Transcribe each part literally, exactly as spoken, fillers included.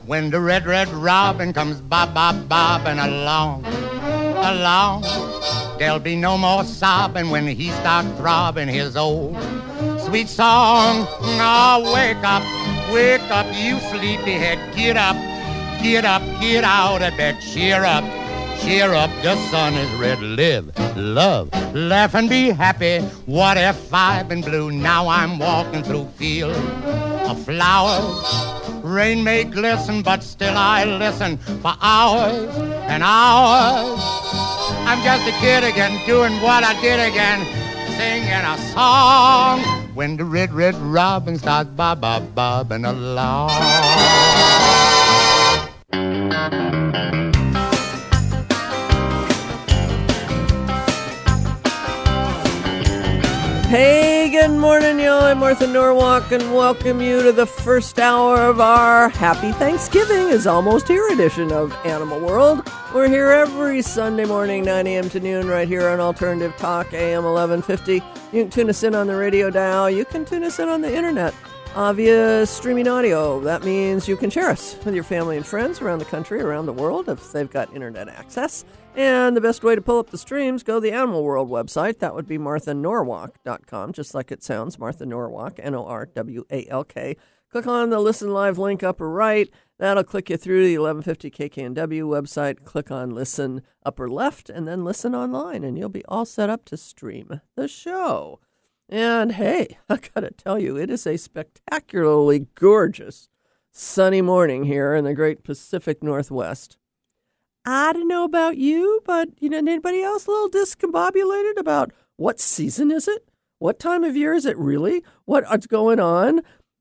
When the red, red robin comes bob, bob, bobbing along, along, there'll be no more sobbing when he starts throbbing his old sweet song. Oh, wake up, wake up, you sleepyhead, get up, get up, get out of bed, cheer up, cheer up, the sun is red, live, love, laugh and be happy. What if I've been blue? Now I'm walking through fields of flowers. Rain may glisten, but still I listen for hours and hours. I'm just a kid again, doing what I did again, singing a song. When the red, red robin starts bob, bob, bobbing along. Hey, good morning, y'all. I'm Martha Norwalk, and welcome you to the first hour of our Happy Thanksgiving is Almost Here edition of Animal World. We're here every Sunday morning, nine a.m. to noon, right here on Alternative Talk, A M eleven fifty. You can tune us in on the radio dial. You can tune us in on the internet uh, via streaming audio. That means you can share us with your family and friends around the country, around the world, if they've got internet access. And the best way to pull up the streams, go to the Animal World website. That would be martha norwalk dot com, just like it sounds, Martha Norwalk, N O R W A L K. Click on the Listen Live link upper right. That'll click you through the eleven fifty K K N W website. Click on Listen upper left, and then Listen Online, and you'll be all set up to stream the show. And hey, I gotta tell you, it is a spectacularly gorgeous sunny morning here in the great Pacific Northwest. I don't know about you, but you know, anybody else a little discombobulated about what season is it? What time of year is it really? What's going on?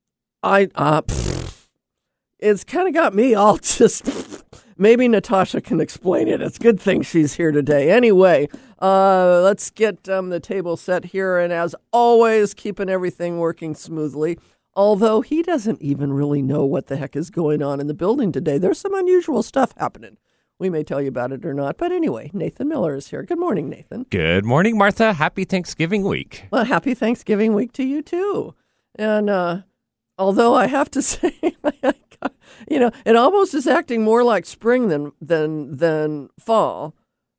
I uh, pfft, it's kind of got me all just. Pfft. Maybe Natasha can explain it. It's a good thing she's here today. Anyway, uh, let's get um, the table set here, and as always, keeping everything working smoothly. Although he doesn't even really know what the heck is going on in the building today. There's some unusual stuff happening. We may tell you about it or not. But anyway, Nathan Miller is here. Good morning, Nathan. Good morning, Martha. Happy Thanksgiving week. Well, happy Thanksgiving week to you, too. And uh, although I have to say, you know, it almost is acting more like spring than than than fall,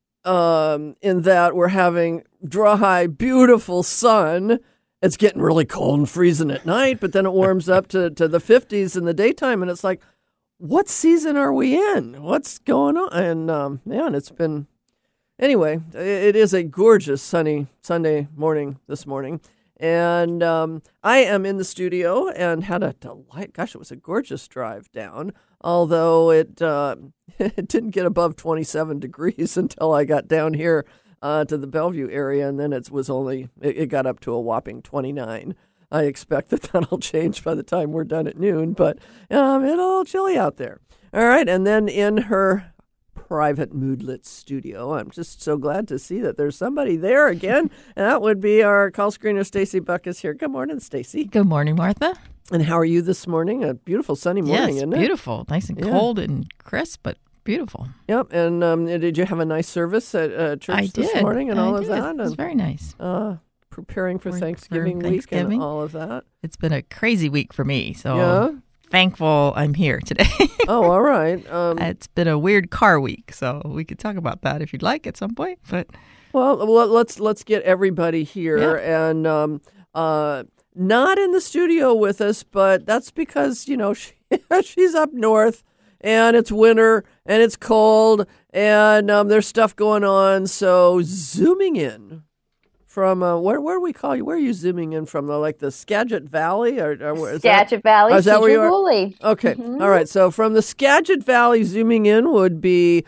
um, in that we're having dry, beautiful sun. It's getting really cold and freezing at night, but then it warms up to, to the fifties in the daytime, and it's like, what season are we in? What's going on? And, um, man, it's been... Anyway, it is a gorgeous sunny Sunday morning this morning. And um, I am in the studio and had a delight. Gosh, it was a gorgeous drive down, although it, uh, it didn't get above twenty-seven degrees until I got down here uh, to the Bellevue area, and then it was only... It, it got up to a whopping twenty-nine. I expect that that'll change by the time we're done at noon, but um, it'll chilly out there. All right, and then in her private moodlet studio, I'm just so glad to see that there's somebody there again, and that would be our call screener, Stacy Buck, is here. Good morning, Stacy. Good morning, Martha. And how are you this morning? A beautiful sunny morning, yes, isn't it? Beautiful. Nice and yeah. cold and crisp, but beautiful. Yep, and um, did you have a nice service at uh, church I this did. morning and I all did. of that? It was and, very nice. Uh, preparing for For- Thanksgiving, for week Thanksgiving. and all of that. It's been a crazy week for me, so Yeah? thankful I'm here today. Oh, all right. Um, It's been a weird car week, so we could talk about that if you'd like at some point. But well, well, let's let's get everybody here, Yeah. and um, uh, not in the studio with us, but that's because you know she, she's up north, and it's winter, and it's cold, and um, there's stuff going on. So zooming in. From uh, where where do we call you? Where are you zooming in from? The, like the Skagit Valley, or, or where, is Skagit that, Valley, oh, is that where you are? Woolley. Okay, Mm-hmm. all right. So from the Skagit Valley, zooming in would be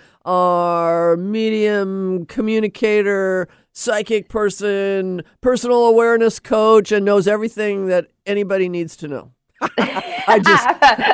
our medium communicator, psychic person, personal awareness coach, and knows everything that anybody needs to know. I just,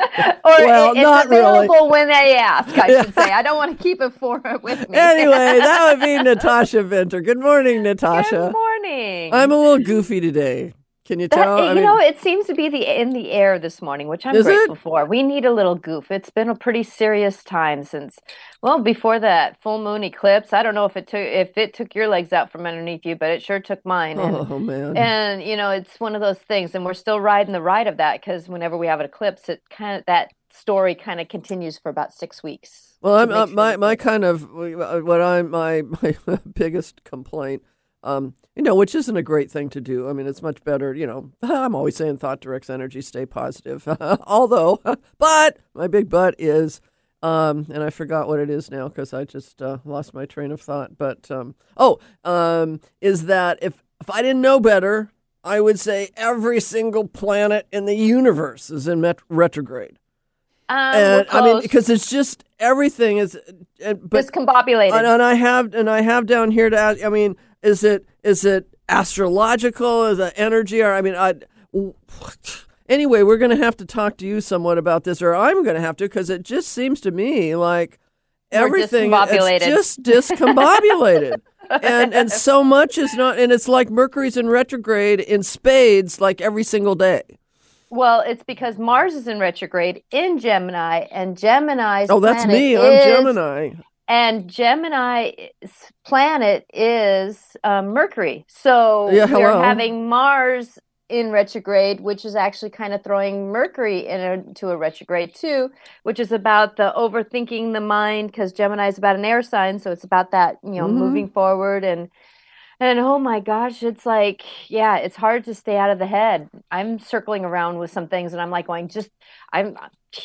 or well, it, it's not available really. when they ask, I Yeah. should say. I don't want to keep it for with me. Anyway, that would be Natasha Venter. Good morning, Natasha. Good morning. I'm a little goofy today. Can you That- tell? I you mean, know, it seems to be the in the air this morning, which I'm Is grateful it? for. We need a little goof. It's been a pretty serious time since, well, before that full moon eclipse. I don't know if it took if it took your legs out from underneath you, but it sure took mine. And, oh man. and you know, it's one of those things, and we're still riding the ride of that because whenever we have an eclipse, it kind of that story kind of continues for about six weeks. Well, I'm, to uh, make sure my that my we're- kind of what I'm my my biggest complaint, um, you know, which isn't a great thing to do. I mean, it's much better, you know. I'm always saying thought directs energy, stay positive. Although, but my big but is, um, and I forgot what it is now because I just uh, lost my train of thought. But um, oh, um, is that if if I didn't know better, I would say every single planet in the universe is in met- retrograde. Um, And we're I mean, close. because it's just everything is, uh, but Discombobulated. and, and I have and I have down here to ask. I mean, is it is it astrological? Is it energy? Or I mean, I. Anyway, we're going to have to talk to you somewhat about this, or I'm going to have to, because it just seems to me like We're everything discombobulated. it's just discombobulated. and and so much is not, and it's like Mercury's in retrograde in spades, like every single day. Well, it's because Mars is in retrograde in Gemini, and Gemini's Oh, that's planet me. I'm is- Gemini. And Gemini's planet is um, Mercury. So Yeah, we're hello. having Mars in retrograde, which is actually kind of throwing Mercury into a retrograde too, which is about the overthinking the mind, because Gemini is about an air sign. So it's about that, you know, Mhm. moving forward and And oh my gosh, it's like, yeah, it's hard to stay out of the head. I'm circling around with some things and I'm like going, just, I'm,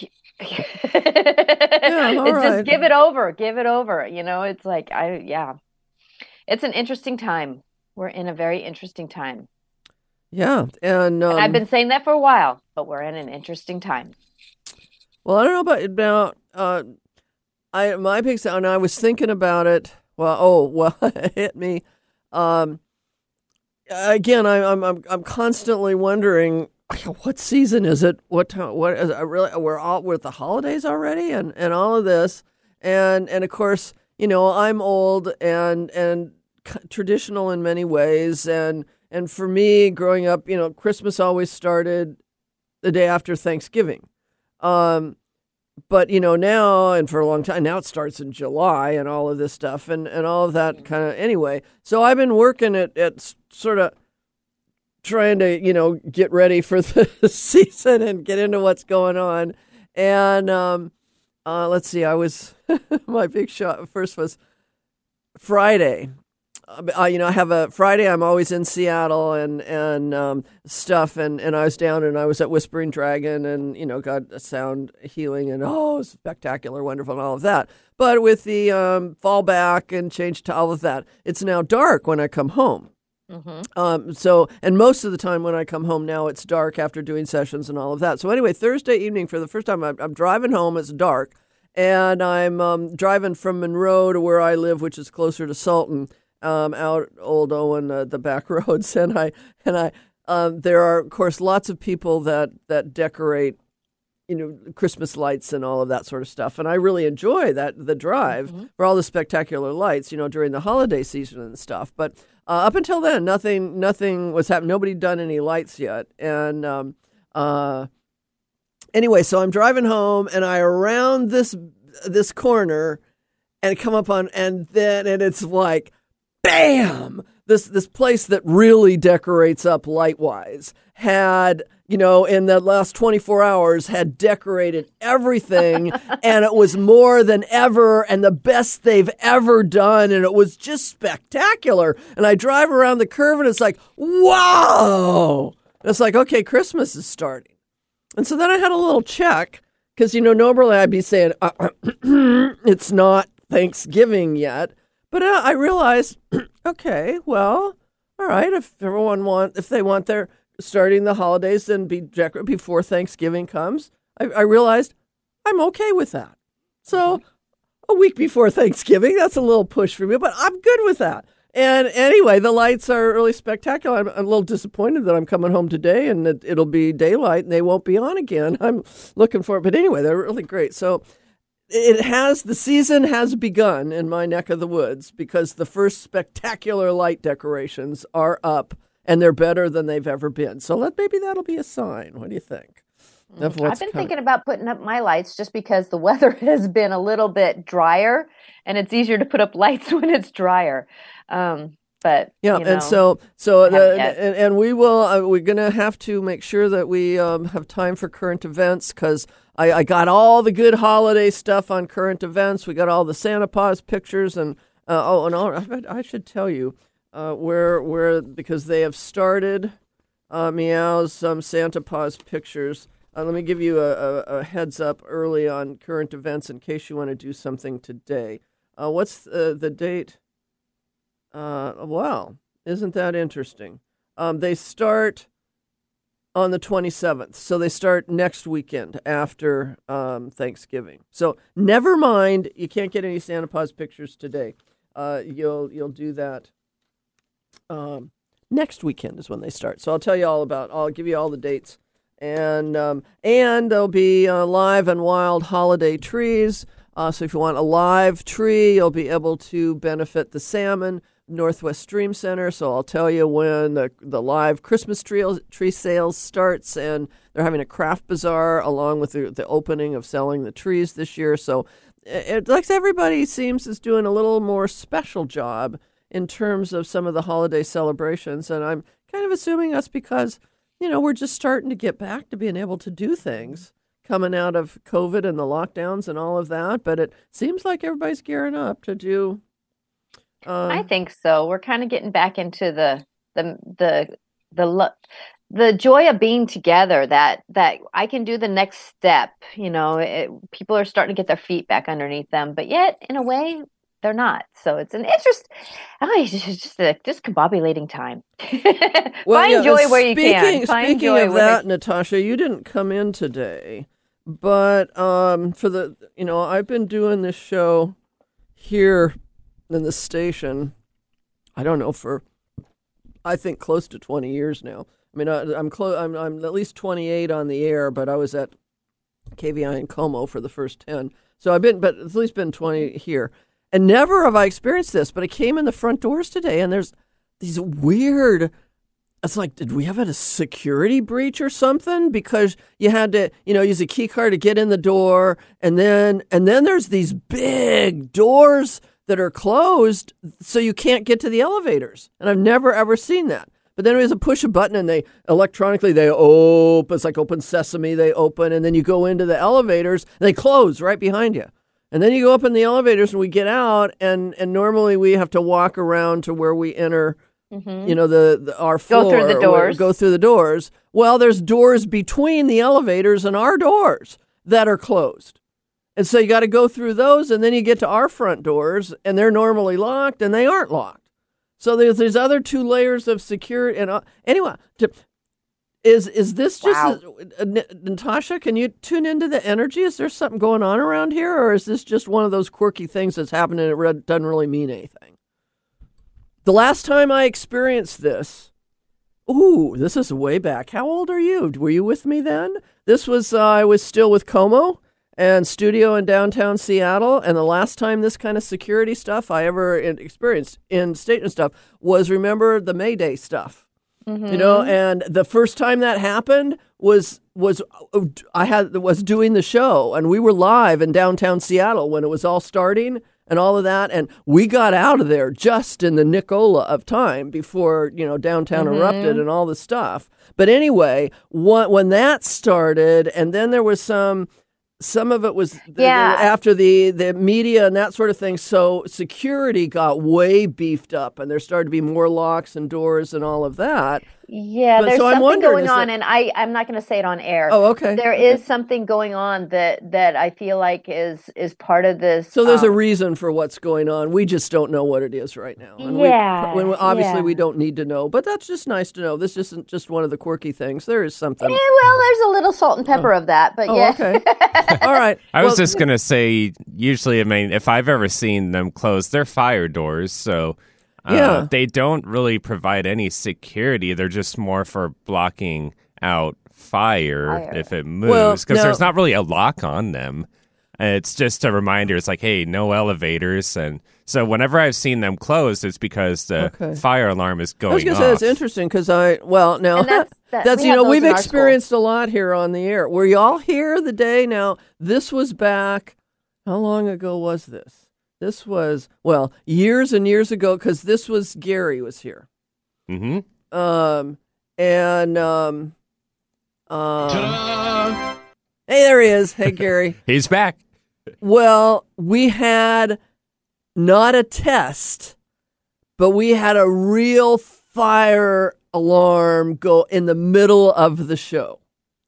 it's all right. just give it over, give it over. You know, it's like, I, yeah, it's an interesting time. We're in a very interesting time. Yeah, and, um, And I've been saying that for a while, but we're in an interesting time. well, I don't know about about uh, I my big sound. I was thinking about it. Well, oh, well, it hit me. Um, again, I, I'm I'm I'm constantly wondering what season is it? What time? What is it really? We're all with the holidays already, and, and all of this, and and of course, you know, I'm old and and c- traditional in many ways, and and for me, growing up, you know, Christmas always started the day after Thanksgiving. Um, but you know, now and for a long time now, it starts in July and all of this stuff and, and all of that kind of anyway. So I've been working at, at sort of trying to, you know, get ready for the season and get into what's going on. And um, uh, let's see, I was my big shot first was Friday. Uh, you know, I have a Friday. I'm always in Seattle and and um, stuff, and, and I was down and I was at Whispering Dragon, and you know, got a sound healing and oh, spectacular, wonderful, and all of that. But with the um, fall back and change to all of that, it's now dark when I come home. Mm-hmm. Um, so, and most of the time when I come home now, it's dark after doing sessions and all of that. So anyway, Thursday evening for the first time, I'm, I'm driving home. It's dark, and I'm um, driving from Monroe to where I live, which is closer to Sultan. Um, out Old Owen, uh, the back roads, and I and I um, there are of course lots of people that that decorate, you know, Christmas lights and all of that sort of stuff, and I really enjoy that the drive Mm-hmm. for all the spectacular lights, you know, during the holiday season and stuff. But uh, up until then, nothing nothing was happening. Nobody done any lights yet, and um, uh, anyway, so I'm driving home, and I around this this corner, and come up on, and then and it's like. Bam! This this place that really decorates up light-wise had, you know, in the last twenty-four hours had decorated everything, and it was more than ever and the best they've ever done, and it was just spectacular. And I drive around the curve, and it's like, wow! And it's like, okay, Christmas is starting. And so then I had a little check, because, you know, normally I'd be saying, uh, it's not Thanksgiving yet. But uh, I realized, okay, well, all right. If everyone want, if they want their starting the holidays, then be decorated before Thanksgiving comes. I, I realized I'm okay with that. So a week before Thanksgiving, that's a little push for me, but I'm good with that. And anyway, the lights are really spectacular. I'm, I'm a little disappointed that I'm coming home today and that it'll be daylight and they won't be on again. I'm looking for it, but anyway, they're really great. So. It has, the season has begun in my neck of the woods because the first spectacular light decorations are up and they're better than they've ever been. So let maybe that'll be a sign. What do you think? Of what's I've been coming? thinking about putting up my lights just because the weather has been a little bit drier and it's easier to put up lights when it's drier. Um, but Yeah, you know, and so so haven't the, yet. and, and we will. Uh, we're gonna have to make sure that we um, have time for current events because I, I got all the good holiday stuff on current events. We got all the Santa Paws pictures and uh, oh, and all, I, I should tell you uh, where where because they have started uh, Meow's some Santa Paws pictures. Uh, let me give you a, a, a heads up early on current events in case you want to do something today. Uh, what's the, the date? Uh, wow, isn't that interesting? Um, they start on the twenty-seventh, so they start next weekend after um, Thanksgiving. So never mind, you can't get any Santa Paws pictures today. Uh, you'll you'll do that um, next weekend is when they start. So I'll tell you all about. I'll give you all the dates, and um, and there'll be uh, live and wild holiday trees. Uh, so if you want a live tree, you'll be able to benefit the salmon. Northwest Stream Center, so I'll tell you when the the live Christmas tree tree sales starts, and they're having a craft bazaar along with the, the opening of selling the trees this year. So it, like everybody seems is doing a little more special job in terms of some of the holiday celebrations, and I'm kind of assuming that's because you know we're just starting to get back to being able to do things coming out of COVID and the lockdowns and all of that. But it seems like everybody's gearing up to do. Uh, I think so. We're kind of getting back into the the the the lo- the joy of being together. That that I can do the next step. You know, it, people are starting to get their feet back underneath them, but yet in a way they're not. So it's an interest. Oh, it's just just a just combobulating time. well, Find yeah, joy where you speaking, can. Find speaking joy of where that, Natasha, you didn't come in today, but um, for the you know I've been doing this show here in the station, I don't know, for I think close to twenty years now. I mean, I, I'm close. I'm I'm at least twenty-eight on the air, but I was at K V I in Como for the first ten. So I've been, but at least been twenty here, and never have I experienced this. But I came in the front doors today, and there's these weird. It's like, did we have a security breach or something? Because you had to, you know, use a key card to get in the door, and then and then there's these big doors that are closed, so you can't get to the elevators. And I've never, ever seen that. But then we have to push a button, and they electronically, they open. It's like open sesame, they open, and then you go into the elevators, and they close right behind you. And then you go up in the elevators, and we get out, and, and normally we have to walk around to where we enter, mm-hmm. you know, the, the our floor. Go through the doors. Go through the doors. Well, there's doors between the elevators and our doors that are closed. And so you got to go through those, and then you get to our front doors, and they're normally locked, and they aren't locked. So there's these other two layers of security. And uh, anyway, to, is is this just wow. a, a, Natasha? Can you tune into the energy? Is there something going on around here, or is this just one of those quirky things that's happening and it doesn't really mean anything? The last time I experienced this, ooh, this is way back. How old are you? Were you with me then? This was uh, I was still with Como and studio in downtown Seattle. And the last time this kind of security stuff I ever experienced in state and stuff was, remember, the Mayday stuff, mm-hmm. you know, and the first time that happened was, was I had, was doing the show, and we were live in downtown Seattle when it was all starting and all of that. And we got out of there just in the Nicola of time before, you know, downtown mm-hmm. erupted and all the stuff. But anyway, when, when that started, and then there was some, Some of it was the, yeah. the, after the, the media and that sort of thing. So security got way beefed up, and there started to be more locks and doors and all of that. Yeah, but, there's so something going on, that... and I, I'm not going to say it on air. Oh, okay. There okay. is something going on that, that I feel like is is part of this. So there's um, a reason for what's going on. We just don't know what it is right now. And yeah. We, when we, obviously, yeah. we don't need to know, but that's just nice to know. This isn't just one of the quirky things. There is something. Yeah, well, there's a little salt and pepper oh. of that, but oh, yeah. okay. All right. I well, was just going to say, usually, I mean, if I've ever seen them close, they're fire doors, so uh, yeah. they don't really provide any security. They're just more for blocking out fire, fire. if it moves, Well, because now- there's not really a lock on them. And it's just a reminder. It's like, hey, no elevators. And so whenever I've seen them closed, it's because the Okay. fire alarm is going I was going off. to say, it's interesting because I, well, now, And that's- that- that's, we you have know, those we've in our experienced a lot here on the air. Were y'all here the day? Now, this was back, how long ago was this? This was, well, years and years ago, because this was, Gary was here. Mm-hmm. Um, and, um, uh, hey, there he is. Hey, Gary. He's back. Well, we had not a test, but we had a real fire alarm go in the middle of the show.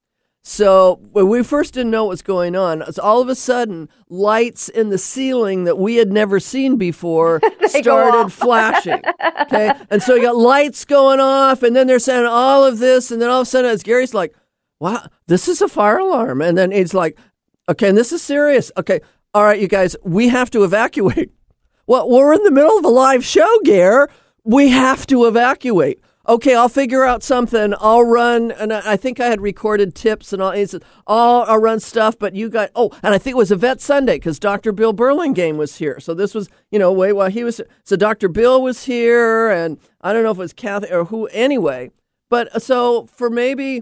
So when we first didn't know what was going on, it's all of a sudden lights in the ceiling that we had never seen before started flashing. Okay, and so you got lights going off, and then they're saying all of this, and then all of a sudden, as Gary's like, "Wow, this is a fire alarm," and then he's like, "Okay, and this is serious. Okay, all right, you guys, we have to evacuate." Well, we're in the middle of a live show, Gare. We have to evacuate. Okay, I'll figure out something. I'll run, and I think I had recorded tips and all. He said, "Oh, I'll run stuff," but you got, oh, and I think it was a Vet Sunday because Doctor Bill Burlingame was here. So this was, you know, way while he was, so Doctor Bill was here, and I don't know if it was Kathy or who, anyway. But so for maybe,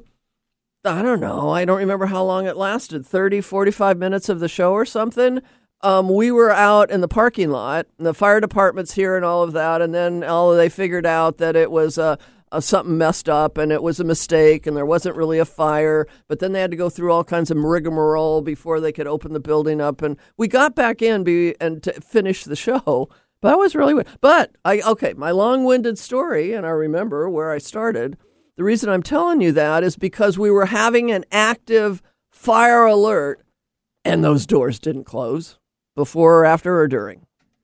I don't know, I don't remember how long it lasted, thirty, forty-five minutes of the show or something. Um, we were out in the parking lot, and the fire department's here and all of that, and then all they figured out that it was uh, uh, something messed up, and it was a mistake, and there wasn't really a fire, but then they had to go through all kinds of rigmarole before they could open the building up, and we got back in be, and to finish the show, but that was really weird. But, I okay, my long-winded story, and I remember where I started, the reason I'm telling you that is because we were having an active fire alert, and those doors didn't close. Before or after or during?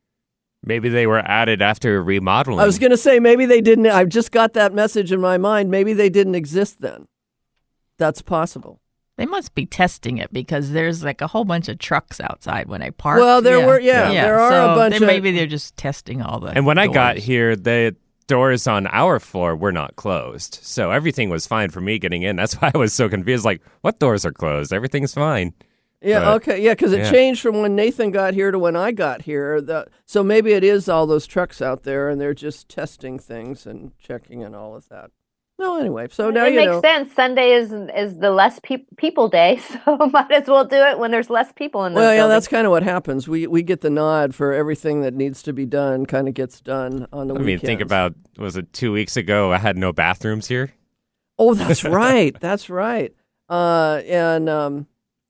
Maybe they were added after remodeling. I was going to say, maybe they didn't. I've just got that message in my mind. Maybe they didn't exist then. That's possible. They must be testing it because there's like a whole bunch of trucks outside when I parked. Well, there yeah. were, yeah, yeah. there are so a bunch they, of... Maybe they're just testing all the And when doors. I got here, the doors on our floor were not closed. So everything was fine for me getting in. That's why I was so confused. Like, what doors are closed? Everything's fine. Yeah, But, okay, yeah, because it yeah. changed from when Nathan got here to when I got here. The, so maybe it is all those trucks out there, and they're just testing things and checking and all of that. No, anyway, so now it you makes know. sense. Sunday is is the less pe- people day, so might as well do it when there's less people in the Well, yeah, building. that's kind of what happens. We we get the nod for everything that needs to be done. Kind of gets done on the I mean, weekends. think about, was it two weeks ago I had no bathrooms here? Oh, that's right. That's right. Uh, and um,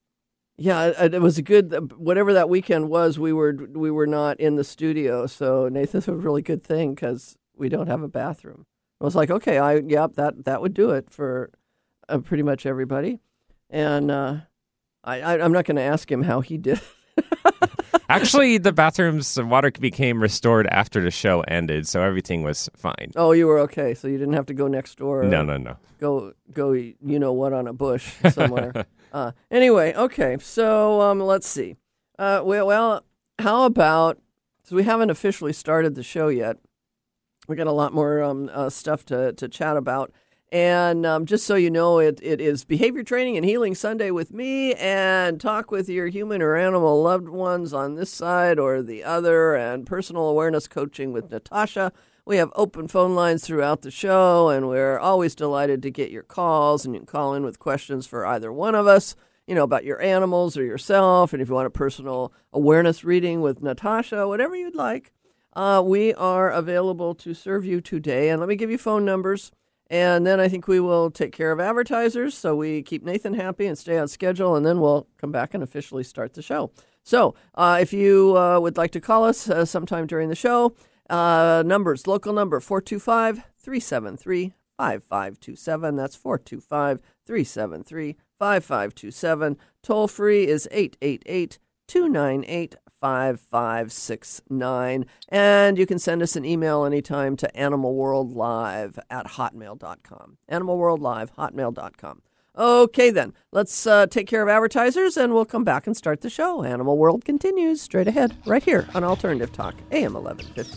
yeah, it, it was a good. Whatever that weekend was, we were we were not in the studio, so Nathan's a really good thing because we don't have a bathroom. I was like, okay, I yep, that that would do it for uh, pretty much everybody, and uh, I, I I'm not going to ask him how he did. Actually, the bathrooms, the water became restored after the show ended, so everything was fine. Oh, you were okay, so you didn't have to go next door. No, no, no. Go go, you know what, on a bush somewhere. uh, anyway, okay, so um, let's see. Uh, well, well, how about? So we haven't officially started the show yet. We got a lot more um, uh, stuff to, to chat about. And um, just so you know, it, it is Behavior Training and Healing Sunday with me, and talk with your human or animal loved ones on this side or the other, and personal awareness coaching with Natasha. We have open phone lines throughout the show, and we're always delighted to get your calls, and you can call in with questions for either one of us, you know, about your animals or yourself, and if you want a personal awareness reading with Natasha, whatever you'd like. Uh, we are available to serve you today. And let me give you phone numbers. And then I think we will take care of advertisers so we keep Nathan happy and stay on schedule. And then we'll come back and officially start the show. So uh, if you uh, would like to call us uh, sometime during the show, uh, numbers, local number four two five, three seven three, five five two seven. That's four two five, three seven three, five five two seven. Toll free is eight eight eight, two nine eight, five five six nine, and you can send us an email anytime to animalworldlive at hotmail dot com. animalworldlive, hotmail dot com. Okay, then, let's uh, take care of advertisers, and we'll come back and start the show. Animal World continues straight ahead, right here on Alternative Talk, A M eleven fifty.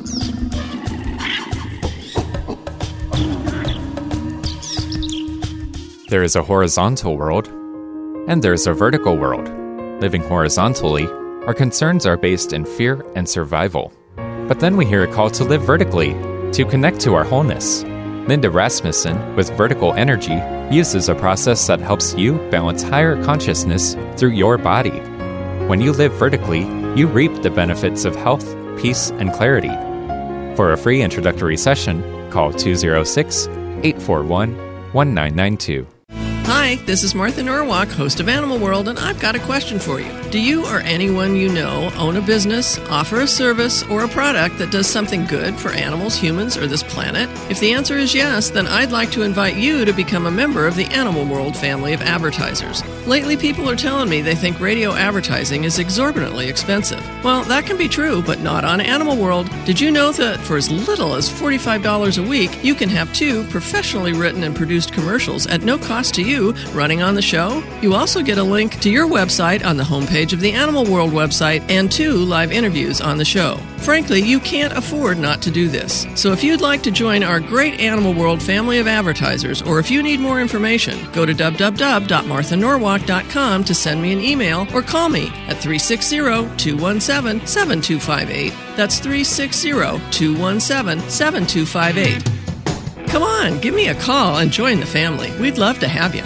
There is a horizontal world, and there is a vertical world. Living horizontally, our concerns are based in fear and survival. But then we hear a call to live vertically, to connect to our wholeness. Linda Rasmussen, with Vertical Energy, uses a process that helps you balance higher consciousness through your body. When you live vertically, you reap the benefits of health, peace, and clarity. For a free introductory session, call two oh six, eight four one, one nine nine two. Hi, this is Martha Norwalk, host of Animal World, and I've got a question for you. Do you or anyone you know own a business, offer a service, or a product that does something good for animals, humans, or this planet? If the answer is yes, then I'd like to invite you to become a member of the Animal World family of advertisers. Lately, people are telling me they think radio advertising is exorbitantly expensive. Well, that can be true, but not on Animal World. Did you know that for as little as forty-five dollars a week, you can have two professionally written and produced commercials at no cost to you running on the show? You also get a link to your website on the homepage of the Animal World website and two live interviews on the show. Frankly, you can't afford not to do this. So if you'd like to join our great Animal World family of advertisers, or if you need more information, go to w w w dot martha norwalk dot com to send me an email or call me at three six zero, two one seven, seven two five eight. That's three six zero, two one seven, seven two five eight. Come on, give me a call and join the family. We'd love to have you.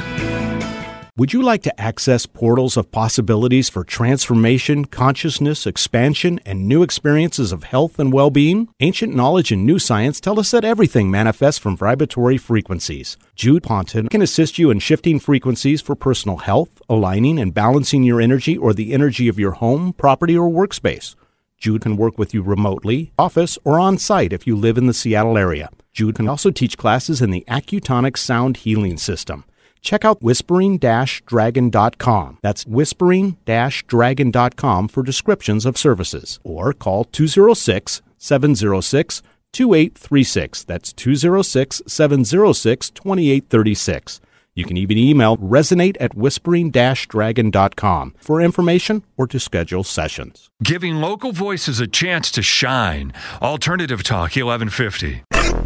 Would you like to access portals of possibilities for transformation, consciousness, expansion, and new experiences of health and well-being? Ancient knowledge and new science tell us that everything manifests from vibratory frequencies. Jude Ponton can assist you in shifting frequencies for personal health, aligning and balancing your energy or the energy of your home, property, or workspace. Jude can work with you remotely, office, or on-site if you live in the Seattle area. Jude can also teach classes in the Accutonic Sound Healing System. Check out whispering dash dragon dot com. That's whispering dash dragon dot com for descriptions of services. Or call two oh six, seven oh six, two eight three six. That's two oh six, seven oh six, two eight three six. You can even email resonate at whispering dash dragon dot com for information or to schedule sessions. Giving local voices a chance to shine. Alternative Talk eleven fifty.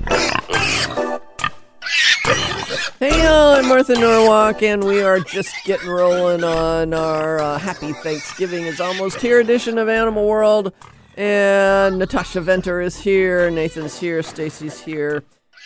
Hey, y'all, I'm Martha Norwalk, and we are just getting rolling on our uh, Happy Thanksgiving is Almost Here edition of Animal World. And Natasha Venter is here, Nathan's here, Stacy's here.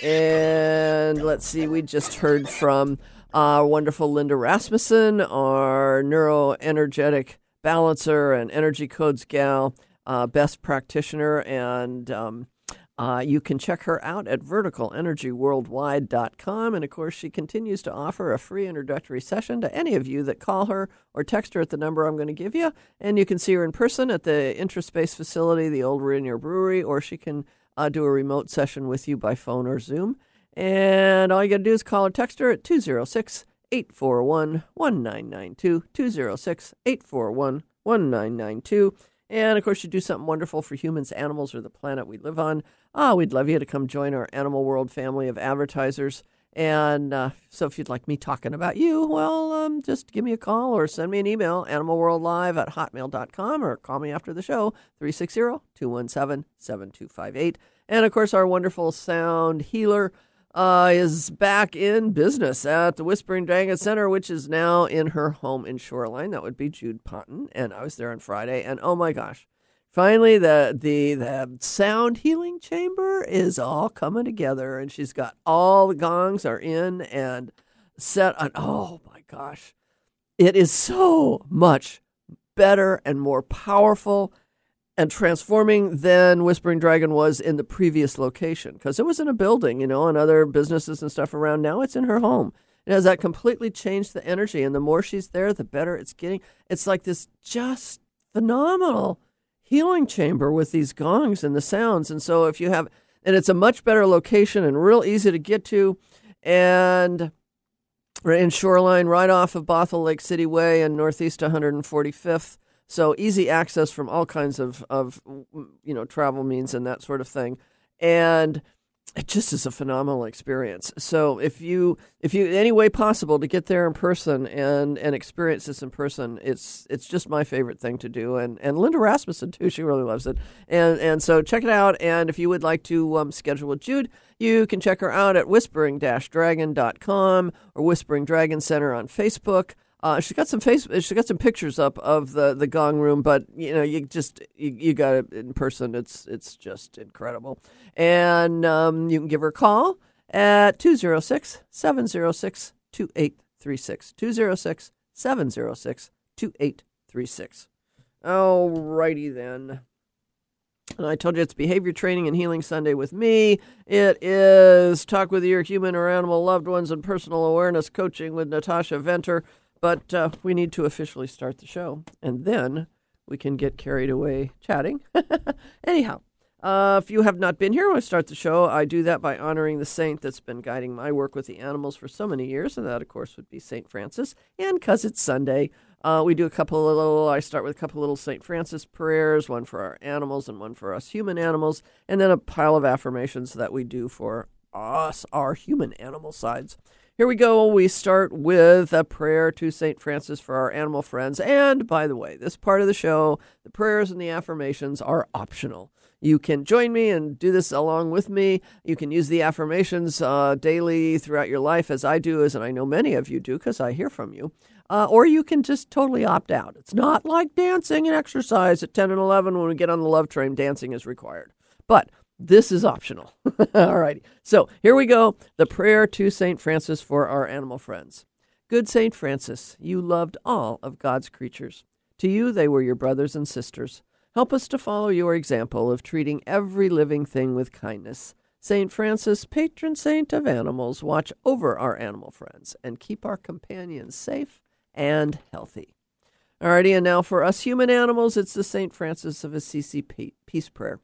And let's see, we just heard from our wonderful Linda Rasmussen, our neuroenergetic balancer and energy codes gal, uh, best practitioner, and um, Uh, you can check her out at vertical energy worldwide dot com. And, of course, she continues to offer a free introductory session to any of you that call her or text her at the number I'm going to give you. And you can see her in person at the Intraspace facility, the Old Rainier Brewery, or she can uh, do a remote session with you by phone or Zoom. And all you got to do is call or text her at two oh six, eight four one, one nine nine two, two oh six, eight four one, one nine nine two. And, of course, you do something wonderful for humans, animals, or the planet we live on. Ah, we'd love you to come join our Animal World family of advertisers. And uh, so if you'd like me talking about you, well, um, just give me a call or send me an email, animalworldlive at hotmail dot com, or call me after the show, three six zero, two one seven, seven two five eight. And, of course, our wonderful sound healer uh, is back in business at the Whispering Dragon Center, which is now in her home in Shoreline. That would be Jude Ponton. And I was there on Friday. And, oh, my gosh. Finally, the, the the sound healing chamber is all coming together, and she's got all the gongs are in and set on. Oh, my gosh. It is so much better and more powerful and transforming than Whispering Dragon was in the previous location, because it was in a building, you know, and other businesses and stuff around. Now it's in her home. It has that completely changed the energy, and the more she's there, the better it's getting. It's like this just phenomenal healing chamber with these gongs and the sounds. And so if you have, and it's a much better location and real easy to get to, and right in Shoreline, right off of Bothell Lake City Way and Northeast one hundred forty-fifth. So easy access from all kinds of, of, you know, travel means and that sort of thing. And it just is a phenomenal experience. So if you, if you, any way possible to get there in person and, and experience this in person, it's, it's just my favorite thing to do. And, and Linda Rasmussen too, she really loves it. And, and so check it out. And if you would like to um, schedule with Jude, you can check her out at whispering dash dragon dot com or Whispering Dragon Center on Facebook. Uh, she's got some face. She's got some pictures up of the, the gong room, but you know, you just you, you got it in person. It's it's just incredible, and um, you can give her a call at two oh six, seven oh six, two eight three six. two oh six, seven oh six, two eight three six. All righty then. And I told you it's Behavior Training and Healing Sunday with me. It is Talk with Your Human or Animal Loved Ones and Personal Awareness Coaching with Natasha Venter. But uh, we need to officially start the show. And then we can get carried away chatting. Anyhow, uh, if you have not been here when I start the show, I do that by honoring the saint that's been guiding my work with the animals for so many years. And that, of course, would be Saint Francis. And because it's Sunday, Uh, we do a couple of little, I start with a couple of little Saint Francis prayers, one for our animals and one for us human animals, and then a pile of affirmations that we do for us, our human animal sides. Here we go. We start with a prayer to Saint Francis for our animal friends. And by the way, this part of the show, the prayers and the affirmations are optional. You can join me and do this along with me. You can use the affirmations uh, daily throughout your life, as I do, as and I know many of you do because I hear from you. Uh, or you can just totally opt out. It's not like dancing and exercise at ten and eleven when we get on the love train. Dancing is required. But this is optional. All righty. So here we go. The prayer to Saint Francis for our animal friends. Good Saint Francis, you loved all of God's creatures. To you, they were your brothers and sisters. Help us to follow your example of treating every living thing with kindness. Saint Francis, patron saint of animals, watch over our animal friends and keep our companions safe and healthy. Alrighty, and now for us human animals, it's the Saint Francis of Assisi peace prayer.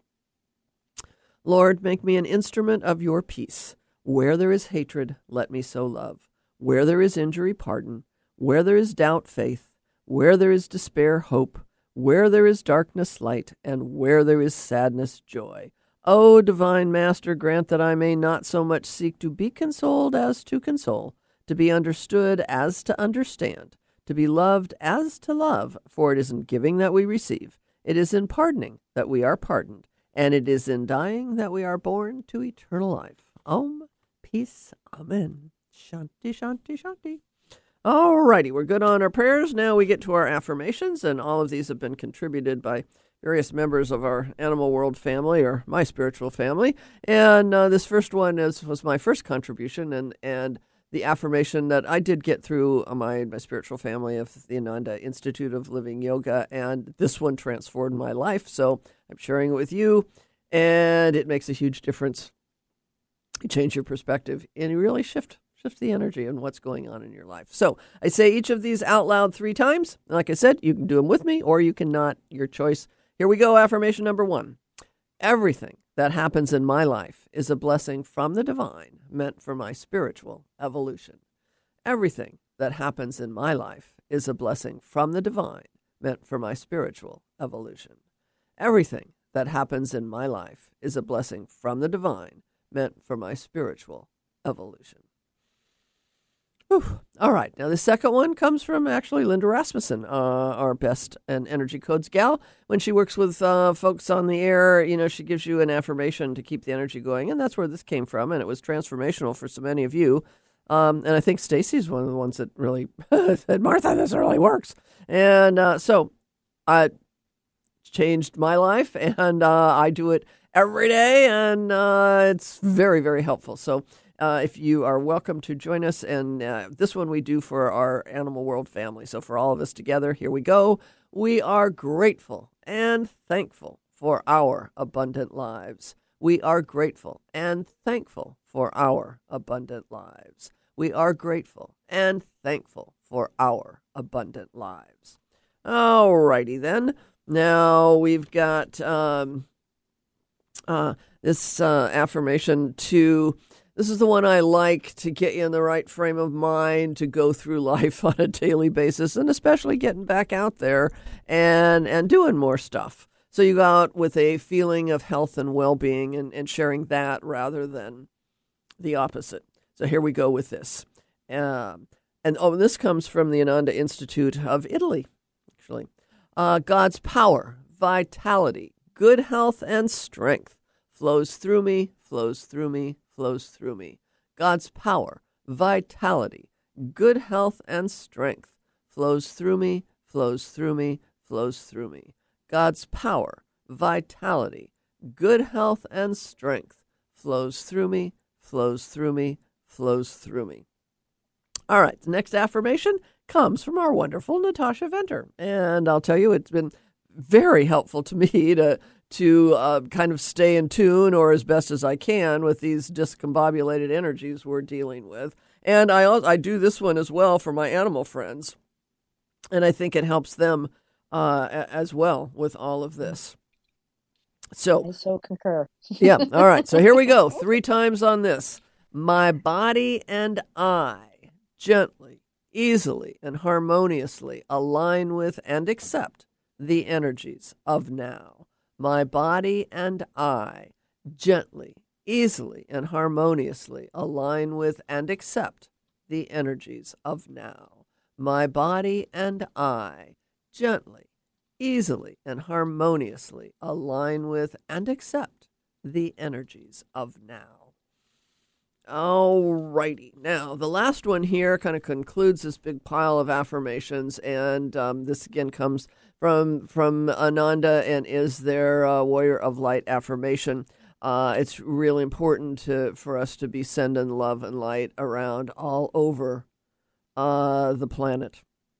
Lord, make me an instrument of your peace. Where there is hatred, let me sow love. Where there is injury, pardon. Where there is doubt, faith. Where there is despair, hope. Where there is darkness, light. And where there is sadness, joy. O divine Master, grant that I may not so much seek to be consoled as to console, to be understood as to understand, to be loved as to love, for it is in giving that we receive, it is in pardoning that we are pardoned, and it is in dying that we are born to eternal life. Om, peace, amen. Shanti, shanti, shanti. All righty, we're good on our prayers. Now we get to our affirmations, and all of these have been contributed by various members of our Animal World family, or my spiritual family. And uh, this first one is, was my first contribution, and, and the affirmation that I did get through my, my spiritual family of the Ananda Institute of Living Yoga, and this one transformed my life, so I'm sharing it with you, and it makes a huge difference. You change your perspective, and you really shift shift the energy and what's going on in your life. So I say each of these out loud three times. Like I said, you can do them with me, or you can not, your choice. Here we go, affirmation number one. Everything that happens in my life is a blessing from the divine, meant for my spiritual evolution. Everything that happens in my life is a blessing from the divine, meant for my spiritual evolution. Everything that happens in my life is a blessing from the divine, meant for my spiritual evolution. Whew. All right. Now, the second one comes from actually Linda Rasmussen, uh, our best and energy codes gal. When she works with uh, folks on the air, you know, she gives you an affirmation to keep the energy going. And that's where this came from. And it was transformational for so many of you. Um, and I think Stacy's one of the ones that really said, Martha, this really works. And uh, so I changed my life, and uh, I do it every day. And uh, it's very, very helpful. So Uh, if you are welcome to join us, and uh, this one we do for our Animal World family. So for all of us together, here we go. We are grateful and thankful for our abundant lives. We are grateful and thankful for our abundant lives. We are grateful and thankful for our abundant lives. All righty then. Now we've got um, uh, this uh, affirmation to... This is the one I like to get you in the right frame of mind to go through life on a daily basis, and especially getting back out there and and doing more stuff. So you go out with a feeling of health and well-being, and, and sharing that rather than the opposite. So here we go with this. Um, and oh, this comes from the Ananda Institute of Italy, actually. Uh, God's power, vitality, good health, and strength flows through me, flows through me, flows through me. God's power, vitality, good health, and strength flows through me, flows through me, flows through me. God's power, vitality, good health, and strength flows through me, flows through me, flows through me. All right, the next affirmation comes from our wonderful Natasha Venter. And I'll tell you, it's been very helpful to me to to uh, kind of stay in tune, or as best as I can, with these discombobulated energies we're dealing with. And I also, I do this one as well for my animal friends, and I think it helps them uh, as well with all of this. So, I so concur. yeah. All right. So here we go. Three times on this. My body and I gently, easily, and harmoniously align with and accept the energies of now. My body and I gently, easily, and harmoniously align with and accept the energies of now. My body and I gently, easily, and harmoniously align with and accept the energies of now. All righty. Now, the last one here kind of concludes this big pile of affirmations, and um, this again comes from from Ananda and is their uh, Warrior of Light affirmation. Uh, it's really important to for us to be sending love and light around all over uh, the planet.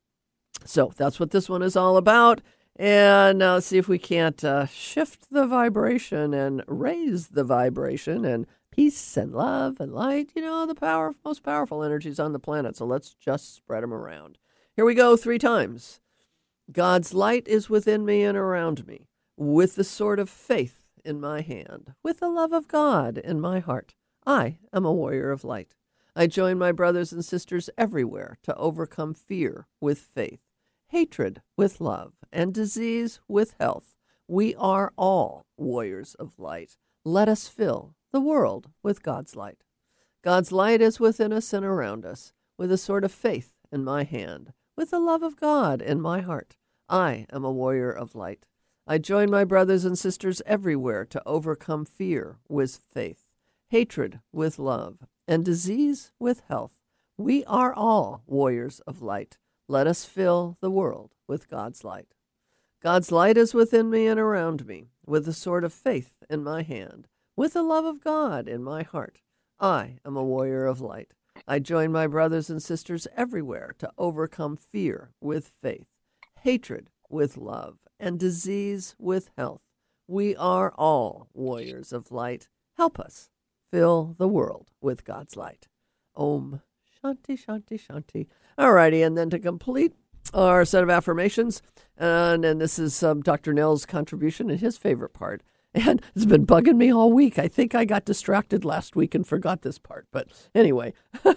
So that's what this one is all about. And uh, let's see if we can't uh, shift the vibration and raise the vibration and peace and love and light, you know, the power, most powerful energies on the planet. So let's just spread them around. Here we go three times. God's light is within me and around me, with the sword of faith in my hand, with the love of God in my heart. I am a warrior of light. I join my brothers and sisters everywhere to overcome fear with faith, hatred with love, and disease with health. We are all warriors of light. Let us fill the world with God's light. God's light is within us and around us, with a sword of faith in my hand, with the love of God in my heart. I am a warrior of light. I join my brothers and sisters everywhere to overcome fear with faith, hatred with love, and disease with health. We are all warriors of light. Let us fill the world with God's light. God's light is within me and around me, with the sword of faith in my hand, with the love of God in my heart. I am a warrior of light. I join my brothers and sisters everywhere to overcome fear with faith, hatred with love, and disease with health. We are all warriors of light. Help us fill the world with God's light. Om Shanti, Shanti, Shanti. All righty, and then to complete our set of affirmations, and, and this is um, Doctor Nell's contribution and his favorite part. And it's been bugging me all week. I think I got distracted last week and forgot this part. But anyway,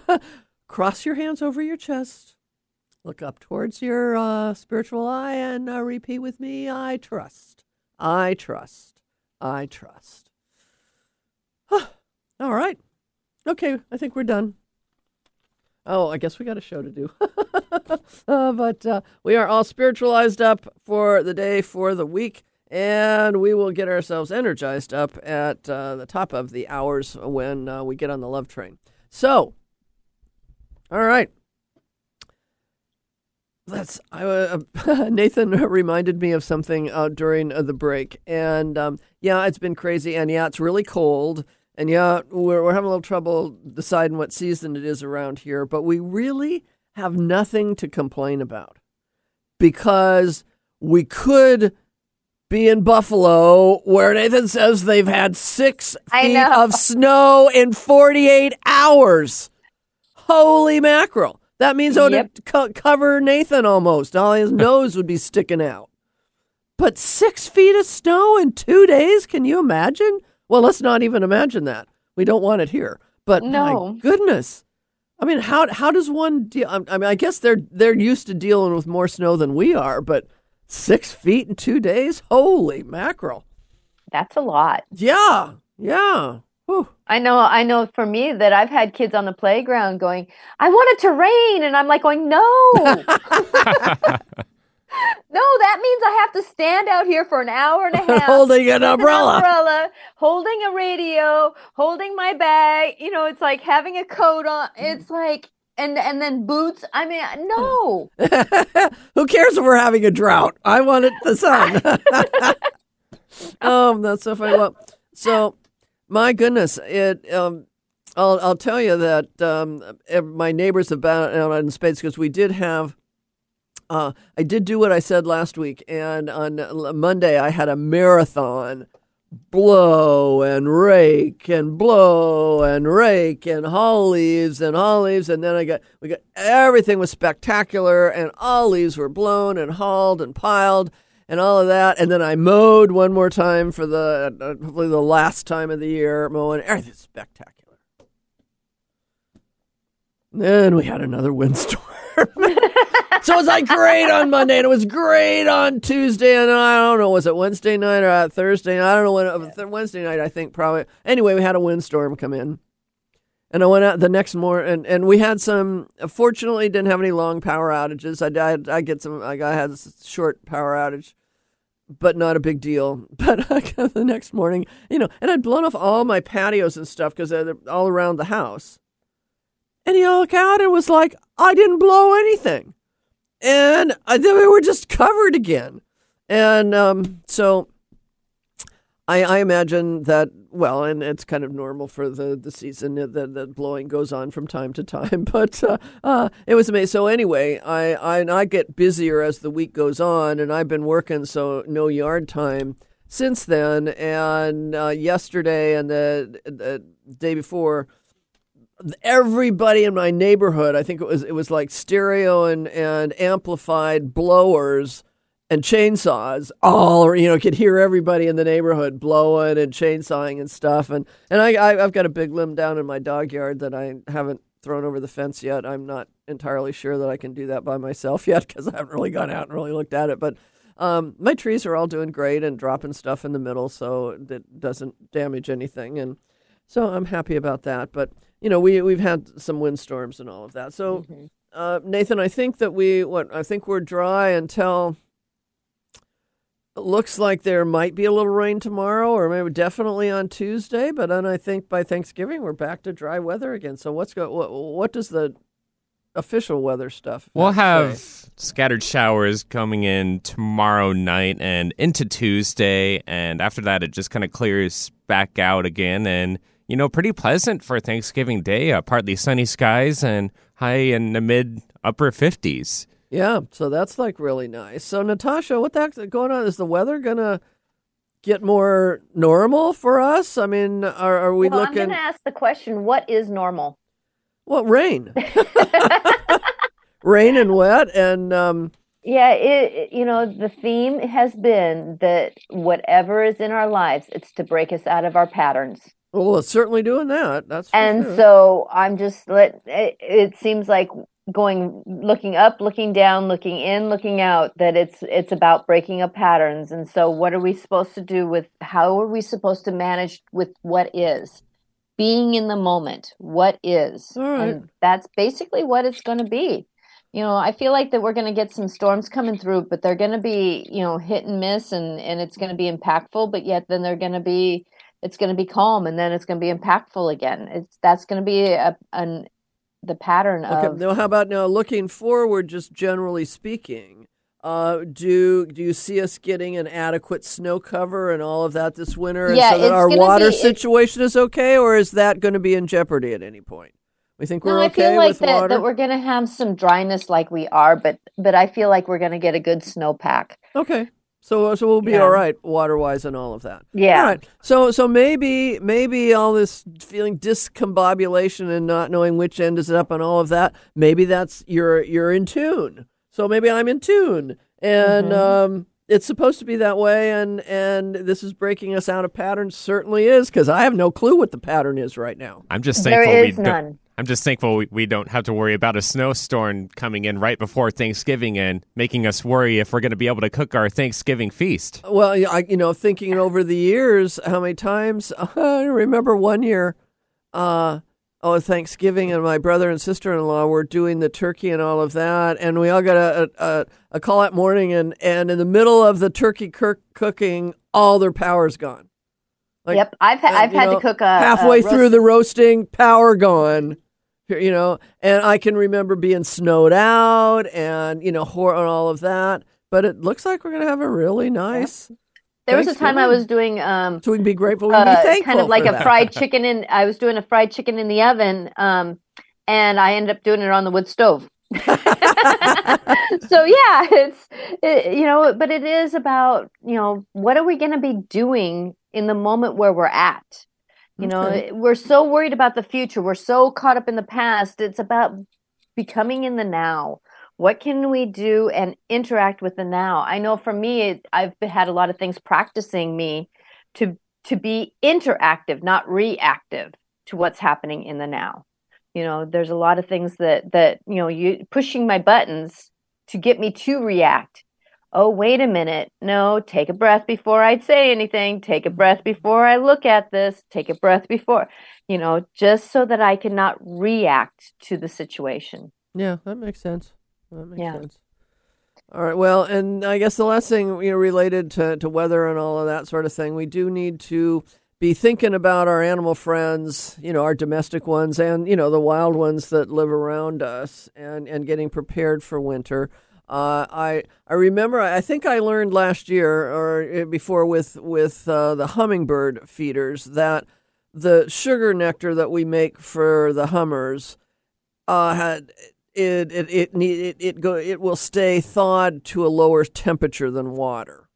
cross your hands over your chest. Look up towards your uh, spiritual eye and uh, repeat with me, I trust. I trust. I trust. All right. Okay, I think we're done. Oh, I guess we got a show to do. uh, but uh, we are all spiritualized up for the day, for the week. And we will get ourselves energized up at uh, the top of the hours when uh, we get on the love train. So, all right. That's uh, Nathan reminded me of something uh, during uh, the break. And um, yeah, it's been crazy. And yeah, it's really cold. And yeah, we're, we're having a little trouble deciding what season it is around here. But we really have nothing to complain about, because we could be in Buffalo, where Nathan says they've had six feet of snow in forty-eight hours. Holy mackerel. That means it would yep. co- cover Nathan almost. All his nose would be sticking out. But six feet of snow in two days? Can you imagine? Well, let's not even imagine that. We don't want it here. But no. My goodness. I mean, how how does one deal? I mean, I guess they're they're used to dealing with more snow than we are, but Six feet in two days? Holy mackerel. That's a lot. Yeah, yeah. Whew. I know, I know for me that I've had kids on the playground going, I want it to rain. And I'm like going, no. No, that means I have to stand out here for an hour and a half. Holding an umbrella. An umbrella, holding a radio, holding my bag. You know, it's like having a coat on. It's like, and and then boots. I mean, no. Who cares if we're having a drought? I want it the sun. um, that's so funny. Well, so my goodness, it. Um, I'll I'll tell you that um, my neighbors have been out in spades because we did have uh, I did do what I said last week, and on Monday I had a marathon. Blow and rake and blow and rake and haul leaves and haul leaves, and then I got we got everything was spectacular, and all leaves were blown and hauled and piled and all of that, and then I mowed one more time for the uh, hopefully the last time of the year mowing. Everything's spectacular. Then we had another windstorm. So it was like great on Monday, and it was great on Tuesday, and I don't know, was it Wednesday night or uh, Thursday? I don't know when. Uh, Wednesday night, I think probably. Anyway, we had a windstorm come in, and I went out the next morning, and, and we had some. Fortunately, didn't have any long power outages. I I, I get some. Like I had a short power outage, but not a big deal. But I got the next morning, you know, and I'd blown off all my patios and stuff because they're all around the house. And you look out and it was like, I didn't blow anything. And I, then we were just covered again. And um, so I, I imagine that, well, and it's kind of normal for the, the season that the blowing goes on from time to time. But uh, uh, it was amazing. So anyway, I, I, I get busier as the week goes on, and I've been working, so no yard time since then. And uh, yesterday and the, the day before, everybody in my neighborhood, I think it was it was like stereo and, and amplified blowers and chainsaws, all, you know, could hear everybody in the neighborhood blowing and chainsawing and stuff. And, and I, I, I've got a big limb down in my dog yard that I haven't thrown over the fence yet. I'm not entirely sure that I can do that by myself yet because I haven't really gone out and really looked at it. But um, my trees are all doing great and dropping stuff in the middle so it doesn't damage anything. And so I'm happy about that. But you know, we, we've had some windstorms and all of that. So, mm-hmm. uh, Nathan, I think that we, what, I think we're dry until it looks like there might be a little rain tomorrow or maybe definitely on Tuesday. But then I think by Thanksgiving, we're back to dry weather again. So what's go, what, what does the official weather stuff We'll have say? Scattered showers coming in tomorrow night and into Tuesday. And after that, it just kind of clears back out again. And you know, pretty pleasant for Thanksgiving Day. Uh, partly sunny skies and high in the mid upper fifties. Yeah, so that's like really nice. So Natasha, what the heck's going on? Is the weather gonna get more normal for us? I mean, are, are we well, looking? I'm going to ask the question: what is normal? Well, rain, rain and wet, and um, yeah, it, it, you know, the theme has been that whatever is in our lives, it's to break us out of our patterns. Well, it's certainly doing that. That's for and sure. So I'm just let. It, it seems like going, looking up, looking down, looking in, looking out. That it's it's about breaking up patterns. And so, what are we supposed to do with? How are we supposed to manage with what is? Being in the moment. What is? All right. And that's basically what it's going to be. You know, I feel like that we're going to get some storms coming through, but they're going to be, you know, hit and miss, and and it's going to be impactful. But yet, then they're going to be. It's going to be calm, and then it's going to be impactful again. It's that's going to be a, an the pattern okay. of. Now, how about now looking forward? Just generally speaking, uh, do do you see us getting an adequate snow cover and all of that this winter, Yeah, and so that it's our gonna water be- it- situation is okay, or is that going to be in jeopardy at any point? We think we're No, I okay feel like with that, water. that we're going to have some dryness, like we are, but but I feel like we're going to get a good snowpack. Okay. So so we'll be Yeah. all right water-wise and all of that. Yeah. All right. So so maybe maybe all this feeling discombobulation and not knowing which end is up and all of that, maybe that's you're you're in tune. So maybe I'm in tune. And Mm-hmm. um it's supposed to be that way, and and this is breaking us out of patterns. Certainly is, because I have no clue what the pattern is right now. I'm just There thankful we is don't- none. I'm just thankful we, we don't have to worry about a snowstorm coming in right before Thanksgiving and making us worry if we're going to be able to cook our Thanksgiving feast. Well, yeah, I, you know, thinking over the years, how many times I remember one year, uh, oh, Thanksgiving, and my brother and sister-in-law were doing the turkey and all of that, and we all got a a, a call that morning, and, and in the middle of the turkey cur- cooking, all their power's gone. Like, yep, I've ha- uh, I've you had know, to cook a halfway a through roast- the roasting, power gone. You know, and I can remember being snowed out and, you know, hor- and all of that. But it looks like we're going to have a really nice. There was a time I Thanksgiving. was doing um So we can be grateful. We can uh, be thankful. kind of like for a that. fried chicken in. I was doing a fried chicken in the oven, um, and I ended up doing it on the wood stove. So yeah, it's it, you know, but it is about, you know, what are we going to be doing in the moment where we're at? You Okay. know, we're so worried about the future. We're so caught up in the past. It's about becoming in the now. What can we do and interact with the now? I know for me, it, I've had a lot of things practicing me to to be interactive, not reactive to what's happening in the now. You know, there's a lot of things that that you know, you pushing my buttons to get me to react. Oh, wait a minute. No, take a breath before I'd say anything. Take a breath before I look at this. Take a breath before, you know, just so that I can not react to the situation. Yeah, that makes sense. That makes Yeah. sense. All right. Well, and I guess the last thing, you know, related to, to weather and all of that sort of thing, we do need to be thinking about our animal friends, you know, our domestic ones and, you know, the wild ones that live around us and, and getting prepared for winter. Uh, I I remember, I think I learned last year or before with, with uh, the hummingbird feeders that the sugar nectar that we make for the hummers uh, had... It it it need it it go it will stay thawed to a lower temperature than water.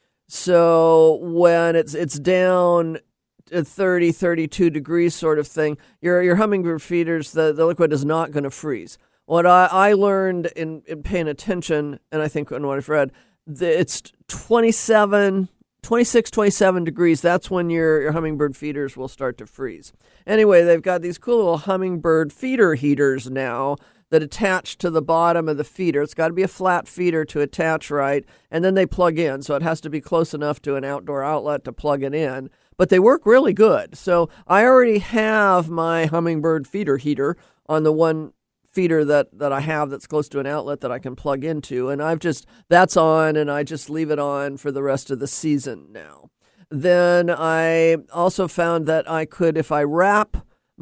So when it's it's down at thirty, thirty-two degrees sort of thing, your your hummingbird feeders, the, the liquid is not going to freeze. What I, I learned in, in paying attention, and I think in what I've read, the, it's twenty-seven, twenty-six, twenty-seven degrees. That's when your, your hummingbird feeders will start to freeze. Anyway, they've got these cool little hummingbird feeder heaters now that attach to the bottom of the feeder. It's got to be a flat feeder to attach right, and then they plug in. So it has to be close enough to an outdoor outlet to plug it in. But they work really good. So I already have my hummingbird feeder heater on the one feeder that, that I have that's close to an outlet that I can plug into. And I've just, that's on, and I just leave it on for the rest of the season now. Then I also found that I could, if I wrap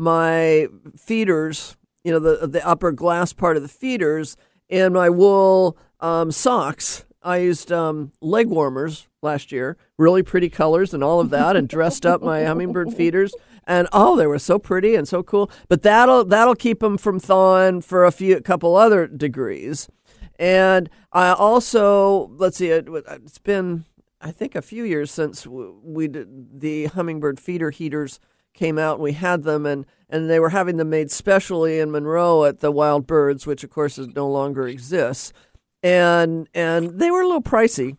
my feeders, you know, the the upper glass part of the feeders in my wool um, socks. I used um, leg warmers last year, really pretty colors and all of that, and dressed up my hummingbird feeders. And oh, they were so pretty and so cool. But that'll that'll keep them from thawing for a few, a couple other degrees. And I also, let's see, it, it's been I think a few years since we did the hummingbird feeder heaters came out and we had them, and, and they were having them made specially in Monroe at the Wild Birds, which of course is no longer exists. And and they were a little pricey,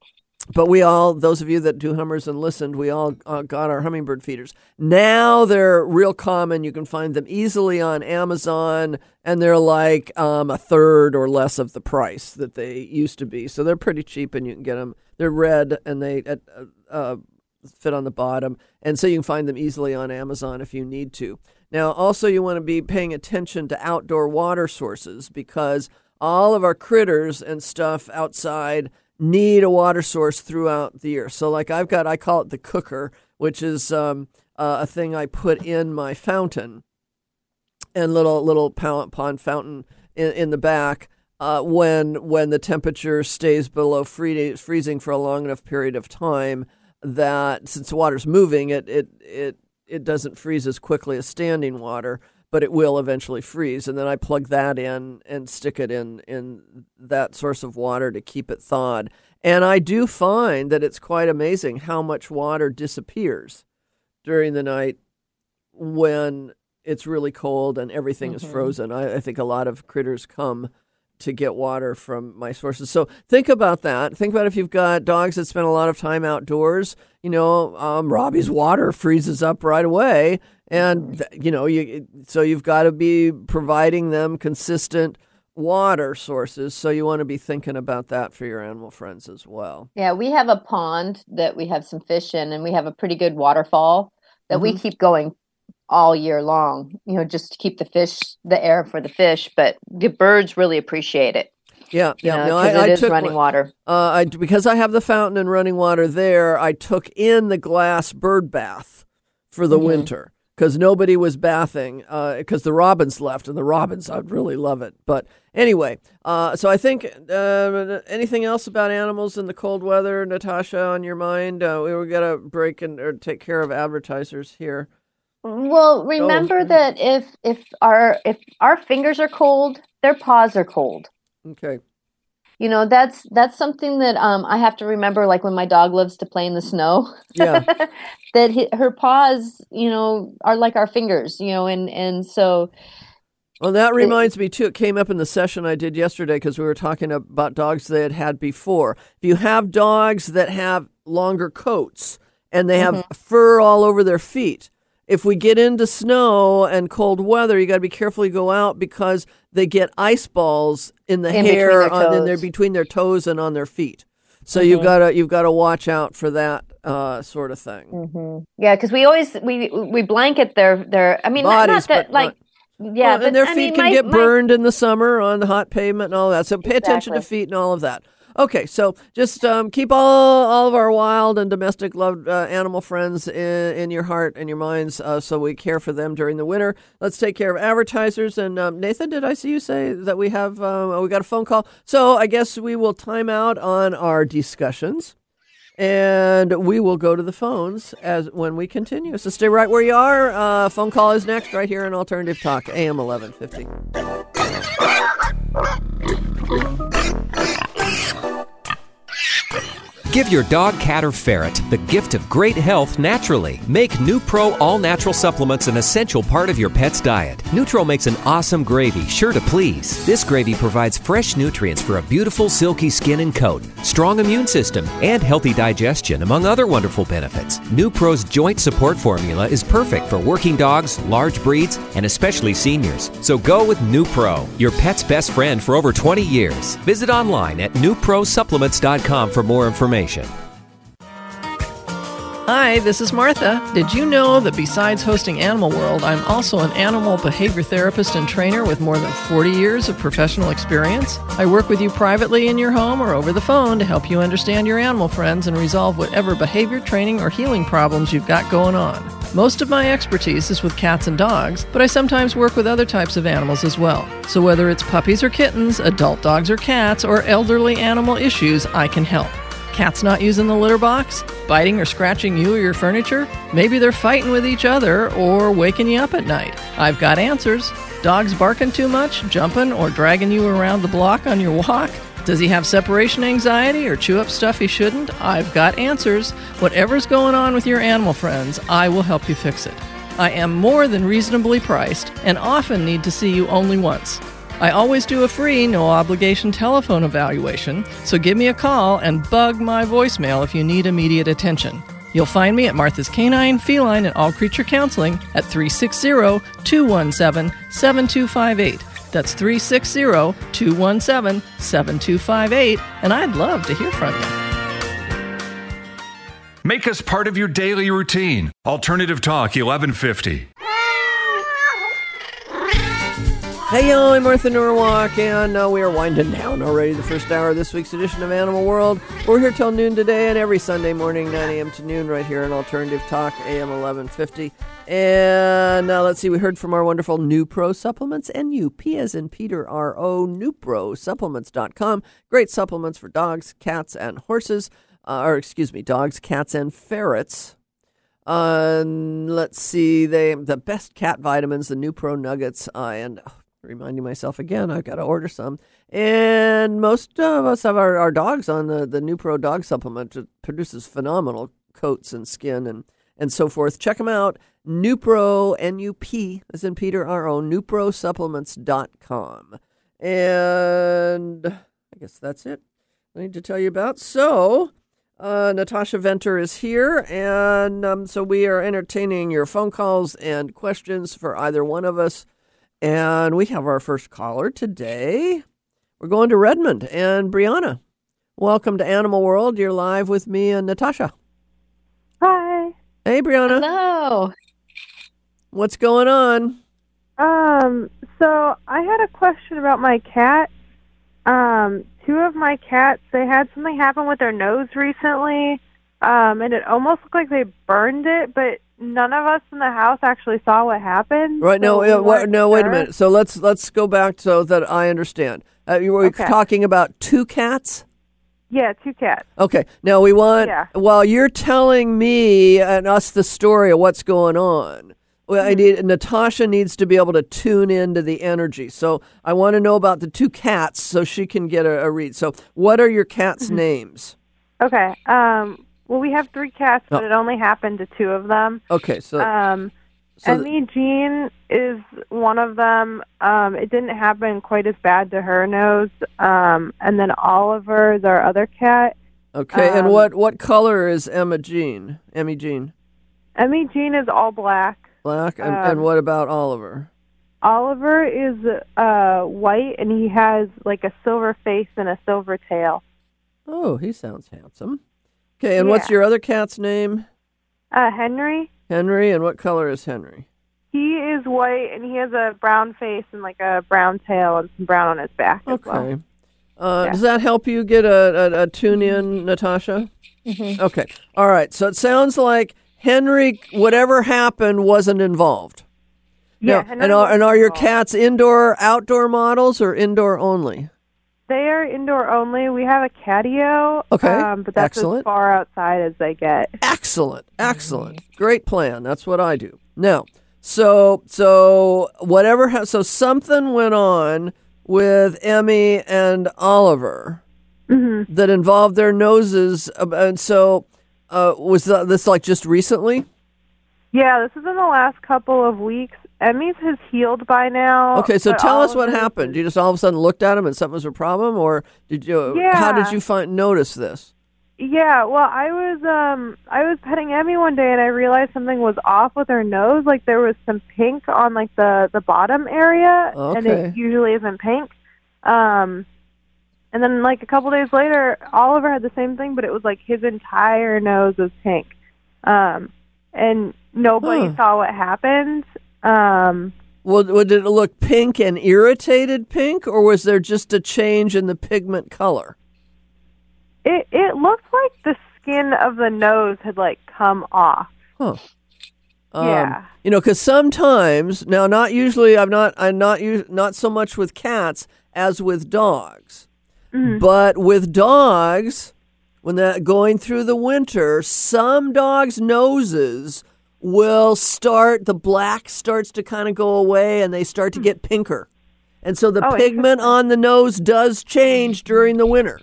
but we all, those of you that do Hummers and listened, we all uh, got our hummingbird feeders. Now they're real common. You can find them easily on Amazon, and they're like um, a third or less of the price that they used to be. So they're pretty cheap, and you can get them. They're red, and they uh, uh, fit on the bottom, and so you can find them easily on Amazon if you need to. Now, also you want to be paying attention to outdoor water sources, because all of our critters and stuff outside need a water source throughout the year. So like I've got, I call it the cooker, which is um, uh, a thing I put in my fountain, and little little pond fountain in, in the back. Uh, when when the temperature stays below free, freezing for a long enough period of time, that since the water's moving, it, it it it doesn't freeze as quickly as standing water, but it will eventually freeze. And then I plug that in and stick it in, in that source of water to keep it thawed. And I do find that it's quite amazing how much water disappears during the night when it's really cold and everything mm-hmm. is frozen. I, I think a lot of critters come to get water from my sources. So think about that. Think about if you've got dogs that spend a lot of time outdoors, you know, um, Robbie's water freezes up right away. And, you know, you so you've got to be providing them consistent water sources. So you want to be thinking about that for your animal friends as well. Yeah, we have a pond that we have some fish in, and we have a pretty good waterfall that mm-hmm. we keep going all year long, you know, just to keep the fish, the air for the fish, but the birds really appreciate it. Yeah, yeah. You know, no, I, it I is took running water. Uh, I, because I have the fountain and running water there, I took in the glass bird bath for the mm-hmm. winter, because nobody was bathing, because uh, the robins left, and the robins, I'd really love it. But anyway, uh, so I think uh, anything else about animals in the cold weather, Natasha, on your mind? Uh, we were going to break and or take care of advertisers here. Well, remember Oh. that if if our if our fingers are cold, their paws are cold. Okay. You know, that's that's something that um I have to remember, like when my dog loves to play in the snow. Yeah. that hi her paws, you know, are like our fingers, you know, and and so Well, that reminds me, too, it came up in the session I did yesterday because we were talking about dogs they had had before. If you have dogs that have longer coats and they have Mhm. fur all over their feet, if we get into snow and cold weather, you got to be careful you go out because they get ice balls in the In between hair, their on, in their toes. between their toes and on their feet. So Mhm. you've got to you've got to watch out for that uh, sort of thing. hmm yeah, because we always we we blanket their their. I mean, not, Bodies, not that but like. not- Yeah, Well, but and their I feet mean, can my- get my- burned in the summer on the hot pavement and all that. So pay attention to Exactly. feet and all of that. Okay, so just um, keep all all of our wild and domestic loved uh, animal friends in, in your heart and your minds, uh, so we care for them during the winter. Let's take care of advertisers. And um, Nathan, did I see you say that we have uh, we got a phone call? So I guess we will time out on our discussions. And we will go to the phones as when we continue. So stay right where you are. Uh, phone call is next, right here on Alternative Talk, A M eleven fifty. Give your dog, cat, or ferret the gift of great health naturally. Make NuPro all-natural supplements an essential part of your pet's diet. Nutro makes an awesome gravy, sure to please. This gravy provides fresh nutrients for a beautiful, silky skin and coat, strong immune system, and healthy digestion, among other wonderful benefits. NuPro's joint support formula is perfect for working dogs, large breeds, and especially seniors. So go with NuPro, your pet's best friend for over twenty years. Visit online at new pro supplements dot com for more information. Hi, this is Martha. Did you know that besides hosting Animal World, I'm also an animal behavior therapist and trainer with more than forty years of professional experience? I work with you privately in your home or over the phone to help you understand your animal friends and resolve whatever behavior training or healing problems you've got going on. Most of my expertise is with cats and dogs, but I sometimes work with other types of animals as well. So whether it's puppies or kittens, adult dogs or cats, or elderly animal issues, I can help. Cats not using the litter box? Biting or scratching you or your furniture? Maybe they're fighting with each other or waking you up at night. I've got answers. Dogs barking too much, jumping, or dragging you around the block on your walk? Does he have separation anxiety or chew up stuff he shouldn't? I've got answers. Whatever's going on with your animal friends, I will help you fix it. I am more than reasonably priced and often need to see you only once. I always do a free, no-obligation telephone evaluation, so give me a call and bug my voicemail if you need immediate attention. You'll find me at Martha's Canine, Feline, and All Creature Counseling at three six zero, two one seven, seven two five eight. That's three six zero, two one seven, seven two five eight, and I'd love to hear from you. Make us part of your daily routine. Alternative Talk eleven fifty. Hey, y'all, I'm Martha Norwalk, and uh, we are winding down already the first hour of this week's edition of Animal World. We're here till noon today, and every Sunday morning, nine a.m. to noon, right here on Alternative Talk, A M eleven fifty. And uh, let's see, we heard from our wonderful NuPro Supplements, N U P as in Peter, R O, new pro supplements dot com. Great supplements for dogs, cats, and horses, uh, or excuse me, dogs, cats, and ferrets. Uh, let's see, they the best cat vitamins, the NuPro Nuggets, uh, and... Oh, reminding myself again, I've got to order some. And most of us have our, our dogs on the, the NuPro dog supplement. It produces phenomenal coats and skin and, and so forth. Check them out. NuPro, N U P, as in Peter, R O, new pro supplements dot com. And I guess that's it I need to tell you about. So, uh, Natasha Venter is here, and um, so we are entertaining your phone calls and questions for either one of us. And we have our first caller today. We're going to Redmond. And Brianna, welcome to Animal World. You're live with me and Natasha. Hi. Hey, Brianna. Hello. What's going on? Um, so I had a question about my cat. Um, two of my cats, they had something happen with their nose recently. Um, and it almost looked like they burned it, but none of us in the house actually saw what happened. Right. So No, we uh, wha- no, wait a sure. minute. So let's let's go back so that I understand. Uh, you were Okay. talking about two cats? Yeah, two cats. Okay. Now we want, Yeah. while you're telling me and us the story of what's going on, Well, I need, Natasha needs to be able to tune into the energy. So I want to know about the two cats so she can get a, a read. So what are your cats' Mm-hmm. names? Okay. Um, well, we have three cats, but Oh. it only happened to two of them. Okay, so... Um, so Emmy Jean is one of them. Um, it didn't happen quite as bad to her nose. Um, and then Oliver is our other cat. Okay, and um, what, what color is Emma Jean? Emmy Jean? Emmy Jean is all black. Black? And, Um, and what about Oliver? Oliver is uh, white, and he has like a silver face and a silver tail. Oh, he sounds handsome. Okay, and what's Yeah. your other cat's name? Uh, Henry, Henry, and what color is Henry? he is white, and he has a brown face and like a brown tail and some brown on his back as well. Okay. Uh, Yeah. Does that help you get a, a, a tune in, Natasha? Mm-hmm. Okay. All right. So it sounds like Henry, whatever happened, wasn't involved. Yeah, Now, Henry and are, wasn't and are your involved. cats indoor, outdoor models or indoor only? They are indoor only. We have a catio, Okay, um, but that's excellent. as far outside as they get. Excellent. Excellent. Great plan. That's what I do. Now, so so whatever ha- so something went on with Emmy and Oliver Mm-hmm. that involved their noses, uh, and so uh, was th- this like just recently? Yeah, this is in the last couple of weeks. Emmy's has healed by now. Okay, so but tell us what Oliver's happened. is- You just all of a sudden looked at him and something was a problem, or did you? How did Yeah. you find notice this? Yeah, well, I was um I was petting Emmy one day and I realized something was off with her nose. Like there was some pink on like the the bottom area, and Okay. it usually isn't pink. Um, and then like a couple days later, Oliver had the same thing, but it was like his entire nose was pink. Um, and nobody Huh. saw what happened. Um, Well, well, did it look pink and irritated pink, or was there just a change in the pigment color? it it looked like the skin of the nose had like come off. Huh. Um, Yeah. You know, because sometimes now, not usually. I'm not. I'm not. us- Not so much with cats as with dogs, but with dogs, when they're going through the winter, some dogs' noses will start. The black starts to kind of go away, and they start to get pinker, and so the Oh, pigment on the nose does change during the winter.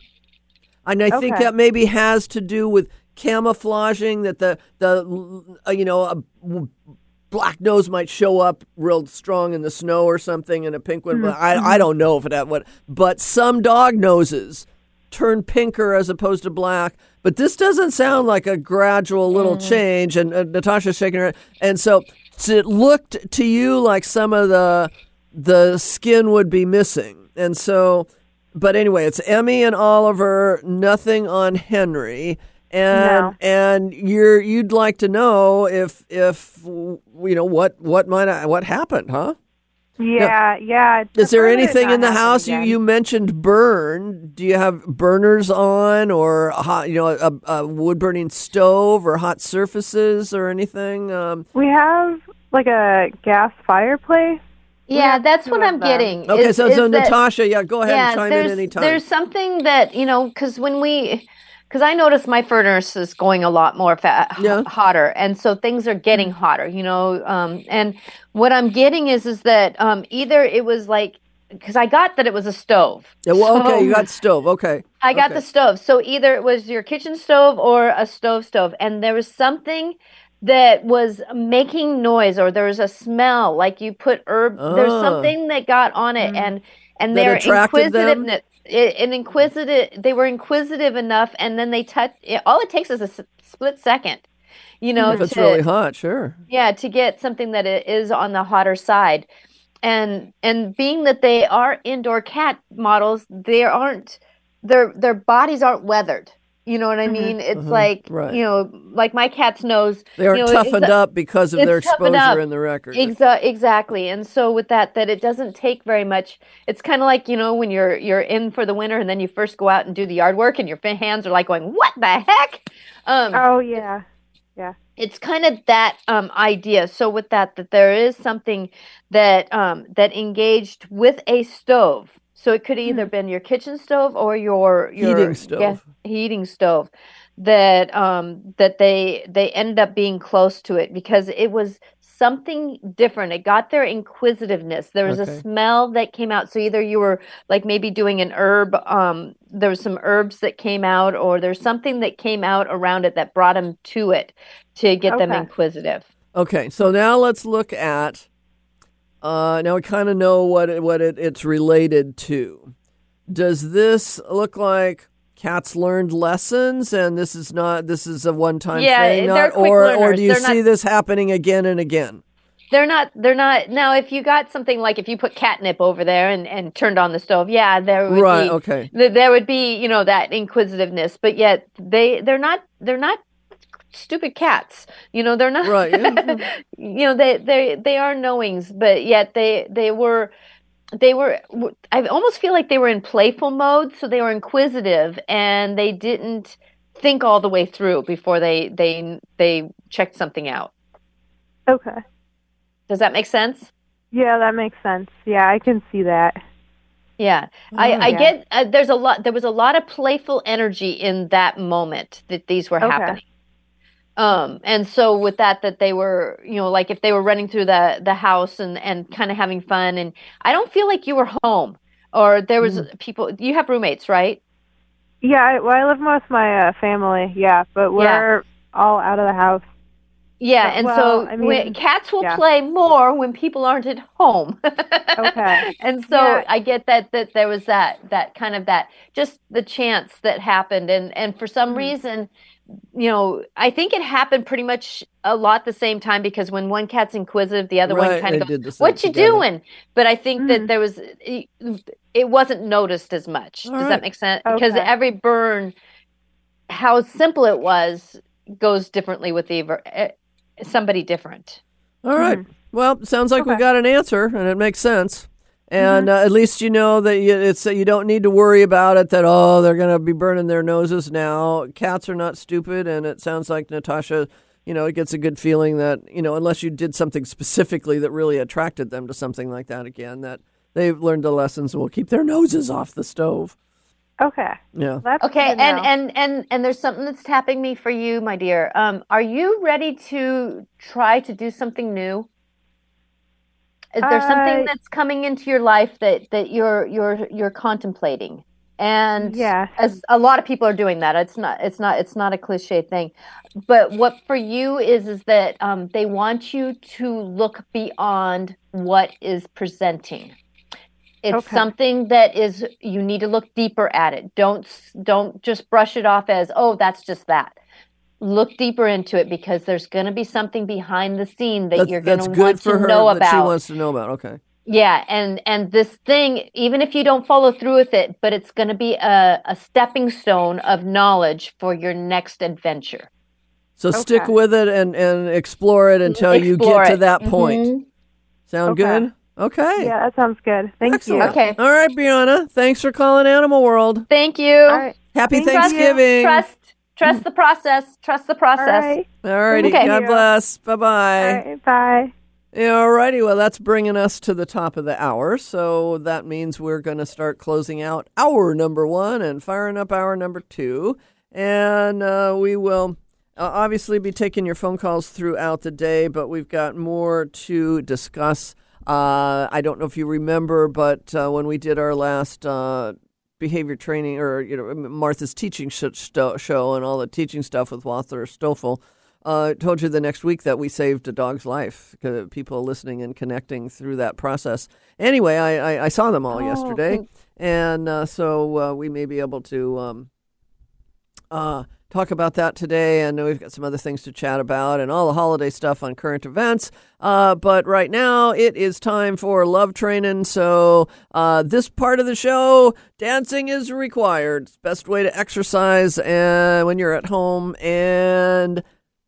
And I think Okay. that maybe has to do with camouflaging, that the the uh, you know a w- black nose might show up real strong in the snow or something, and a pink one. Mm-hmm. I I don't know if that what, but some dog noses turn pinker as opposed to black. But this doesn't sound like a gradual little change. And uh, Natasha's shaking her head. And so, so it looked to you like some of the the skin would be missing, and so. But anyway, it's Emmy and Oliver, nothing on Henry. And No. and you're you'd like to know if if you know what what might what happened, huh? Yeah, yeah. I'd Is there prefer it anything not in the happen house? You again. you mentioned burn. Do you have burners on, or a hot, you know, a, a wood burning stove, or hot surfaces, or anything? Um, We have like a gas fireplace. Yeah, have that's two what of I'm them. getting. okay, is- so is so that- Natasha, yeah, go ahead yeah, and chime there's, in anytime. There's something that, you know, because when we, because I noticed my furnace is going a lot more fa- Yeah. hotter, and so things are getting hotter, you know. Um, and what I'm getting is is that um, either it was like, because I got that it was a stove. Yeah, well, okay, So- you got stove. Okay, I got okay. the stove. So either it was your kitchen stove or a stove stove. And there was something that was making noise, or there was a smell, like you put herb. There's Ah. something that got on it, and and That they're attracted them? inquisitive. It, and inquisitive. They were inquisitive enough, and then they touch. It, all it takes is a s- split second, you know, If it's to really hot, sure. yeah, to get something that it is on the hotter side. And and being that they are indoor cat models, they aren't their their bodies aren't weathered. You know what I mean? It's mhm, like right. you know, like my cat's nose. They aren't you know, toughened exa- up because of their it's toughened exposure up. in the record. Exa- exactly. And so with that, that it doesn't take very much. It's kind of like, you know, when you're you're in for the winter and then you first go out and do the yard work and your fin- hands are like going, what the heck? Um, Oh yeah, yeah. it's kind of that um, idea. So with that, that there is something that um, that engaged with a stove. So it could either been your kitchen stove or your your Heating stove. gas- heating stove. That um, that they they ended up being close to it because it was something different. It got their inquisitiveness. There was Okay. a smell that came out. So either you were like maybe doing an herb, um, there was some herbs that came out, or there's something that came out around it that brought them to it to get them Okay. inquisitive. Okay, so now let's look at. Uh, now we kind of know what it, what it, it's related to. Does this look like cats learned lessons, and this is not this is a one time Yeah, thing, they're not, quick or or learners. do you They're see not- this happening again and again? They're not, they're not, now if you got something like if you put catnip over there and, and turned on the stove, yeah, there would Right. be, Okay. th- there would be, you know, that inquisitiveness, but yet they, they're not, they're not stupid cats, you know, they're not, Right, yeah. you know, they, they, they are knowings, but yet they, they were, they were, I almost feel like they were in playful mode. So they were inquisitive and they didn't think all the way through before they, they, they checked something out. Okay. Does that make sense? Yeah, that makes sense. Yeah, I can see that. Yeah, I, I yeah. get uh, there's a lot there was a lot of playful energy in that moment that these were Okay. happening. Um, and so with that, that they were, you know, like if they were running through the the house and and kind of having fun, and I don't feel like you were home or there was people. You have roommates, right? Yeah, I, well, I live with my uh, family. Yeah, but we're all out of the house. Yeah, Uh, and well, so I mean, when, cats will yeah. play more when people aren't at home. Okay. And so Yeah. I get that that there was that that kind of that just the chance that happened, and and for some Mm-hmm. reason, you know, I think it happened pretty much a lot the same time, because when one cat's inquisitive, the other Right, one kind they of did the goes, same "What you together. doing?" But I think Mhm. that there was it, it wasn't noticed as much. All Does right. that make sense? Because Okay. every burn, how simple it was, goes differently with the eh, somebody different. All right. Well, sounds like we Okay. got an answer, and it makes sense. And uh, at least you know that you, it's you don't need to worry about it. That oh, they're going to be burning their noses now. Cats are not stupid, and it sounds like Natasha, you know, it gets a good feeling that you know, unless you did something specifically that really attracted them to something like that again, that they've learned the lessons and will keep their noses off the stove. Okay. Yeah. That's Okay, good to and, know. and and and there's something that's tapping me for you, my dear. Um, are you ready to try to do something new? Is there something Uh, that's coming into your life that that you're you're you're contemplating? And Yes. as a lot of people are doing that, it's not it's not it's not a cliche thing. But what for you is is that um, they want you to look beyond what is presenting. It's Okay. something that is you need to look deeper at it. Don't don't just brush it off as, oh, that's just that. Look deeper into it, because there's going to be something behind the scene that That's, you're going that's to good want for to her know that she about. wants to know about. Okay. Yeah, and and this thing, even if you don't follow through with it, but it's going to be a, a stepping stone of knowledge for your next adventure. So stick Okay. with it and, and explore it until you Explore get to it. that point. Mhm. Sound Okay. good? Okay. Yeah, that sounds good. Thank Excellent. you. Okay. All right, Brianna. Thanks for calling Animal World. Thank you. All right. Happy Thank you. Thanksgiving. Trust trust the process. Trust the All process. right. All righty. Okay. God bless. Bye All bye. right. Bye. All righty. Well, that's bringing us to the top of the hour. So that means we're going to start closing out hour number one and firing up hour number two. And uh, we will uh, obviously be taking your phone calls throughout the day, but we've got more to discuss. Uh, I don't know if you remember, but uh, when we did our last uh, behavior training, or you know, Martha's teaching sh- st- show and all the teaching stuff with Walter Stoffel, uh, told you the next week that we saved a dog's life. Uh, people listening and connecting through that process. Anyway, I, I, I saw them all Oh, yesterday, thanks. and uh, so uh, we may be able to um, uh, talk about that today. I know we've got some other things to chat about and all the holiday stuff on current events. Uh, but right now it is time for love training. So uh, this part of the show, dancing is required. It's the best way to exercise and when you're at home, and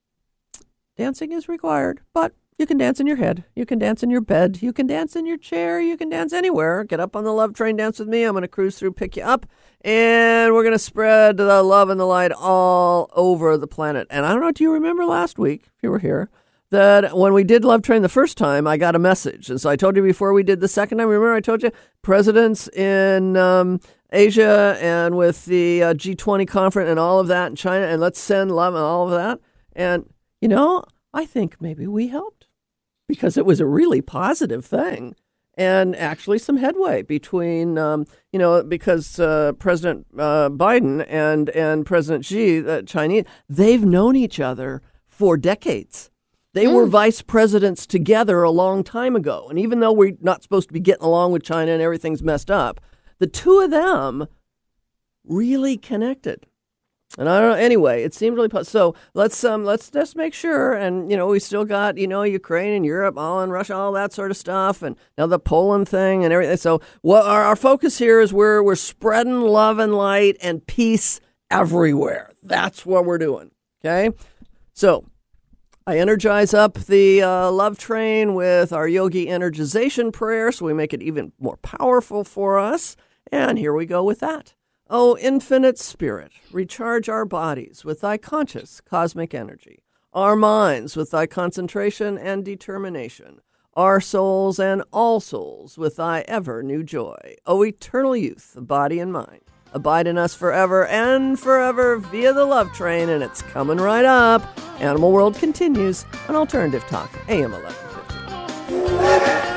dancing is required. But you can dance in your head. You can dance in your bed. You can dance in your chair. You can dance anywhere. Get up on the love train, dance with me. I'm going to cruise through, pick you up, and we're going to spread the love and the light all over the planet. And I don't know, do you remember last week, if you were here, that when we did Love Train the first time, I got a message. And so I told you before we did the second time, remember I told you presidents in um, Asia and with the uh, G twenty conference and all of that in China, and let's send love and all of that. And, you know, I think maybe we helped. because it was a really positive thing. And actually some headway between, um, you know, because uh, President uh, Biden and, and President Xi, the Chinese, they've known each other for decades. They mm. were vice presidents together a long time ago. And even though we're not supposed to be getting along with China and everything's messed up, the two of them really connected. And I don't know. Anyway, it seemed really positive. So let's um let's just make sure. And you know, we still got you know Ukraine and Europe, all in Russia, all that sort of stuff, and now the Poland thing and everything. So what our, our focus here is we're we're spreading love and light and peace everywhere. That's what we're doing. Okay, so I energize up the uh, love train with our yogi energization prayer, so we make it even more powerful for us. And here we go with that. O infinite spirit, recharge our bodies with thy conscious cosmic energy, our minds with thy concentration and determination, our souls and all souls with thy ever new joy. O eternal youth of body and mind, abide in us forever and forever via the love train, and it's coming right up. Animal World continues on Alternative Talk, A M eleven fifty.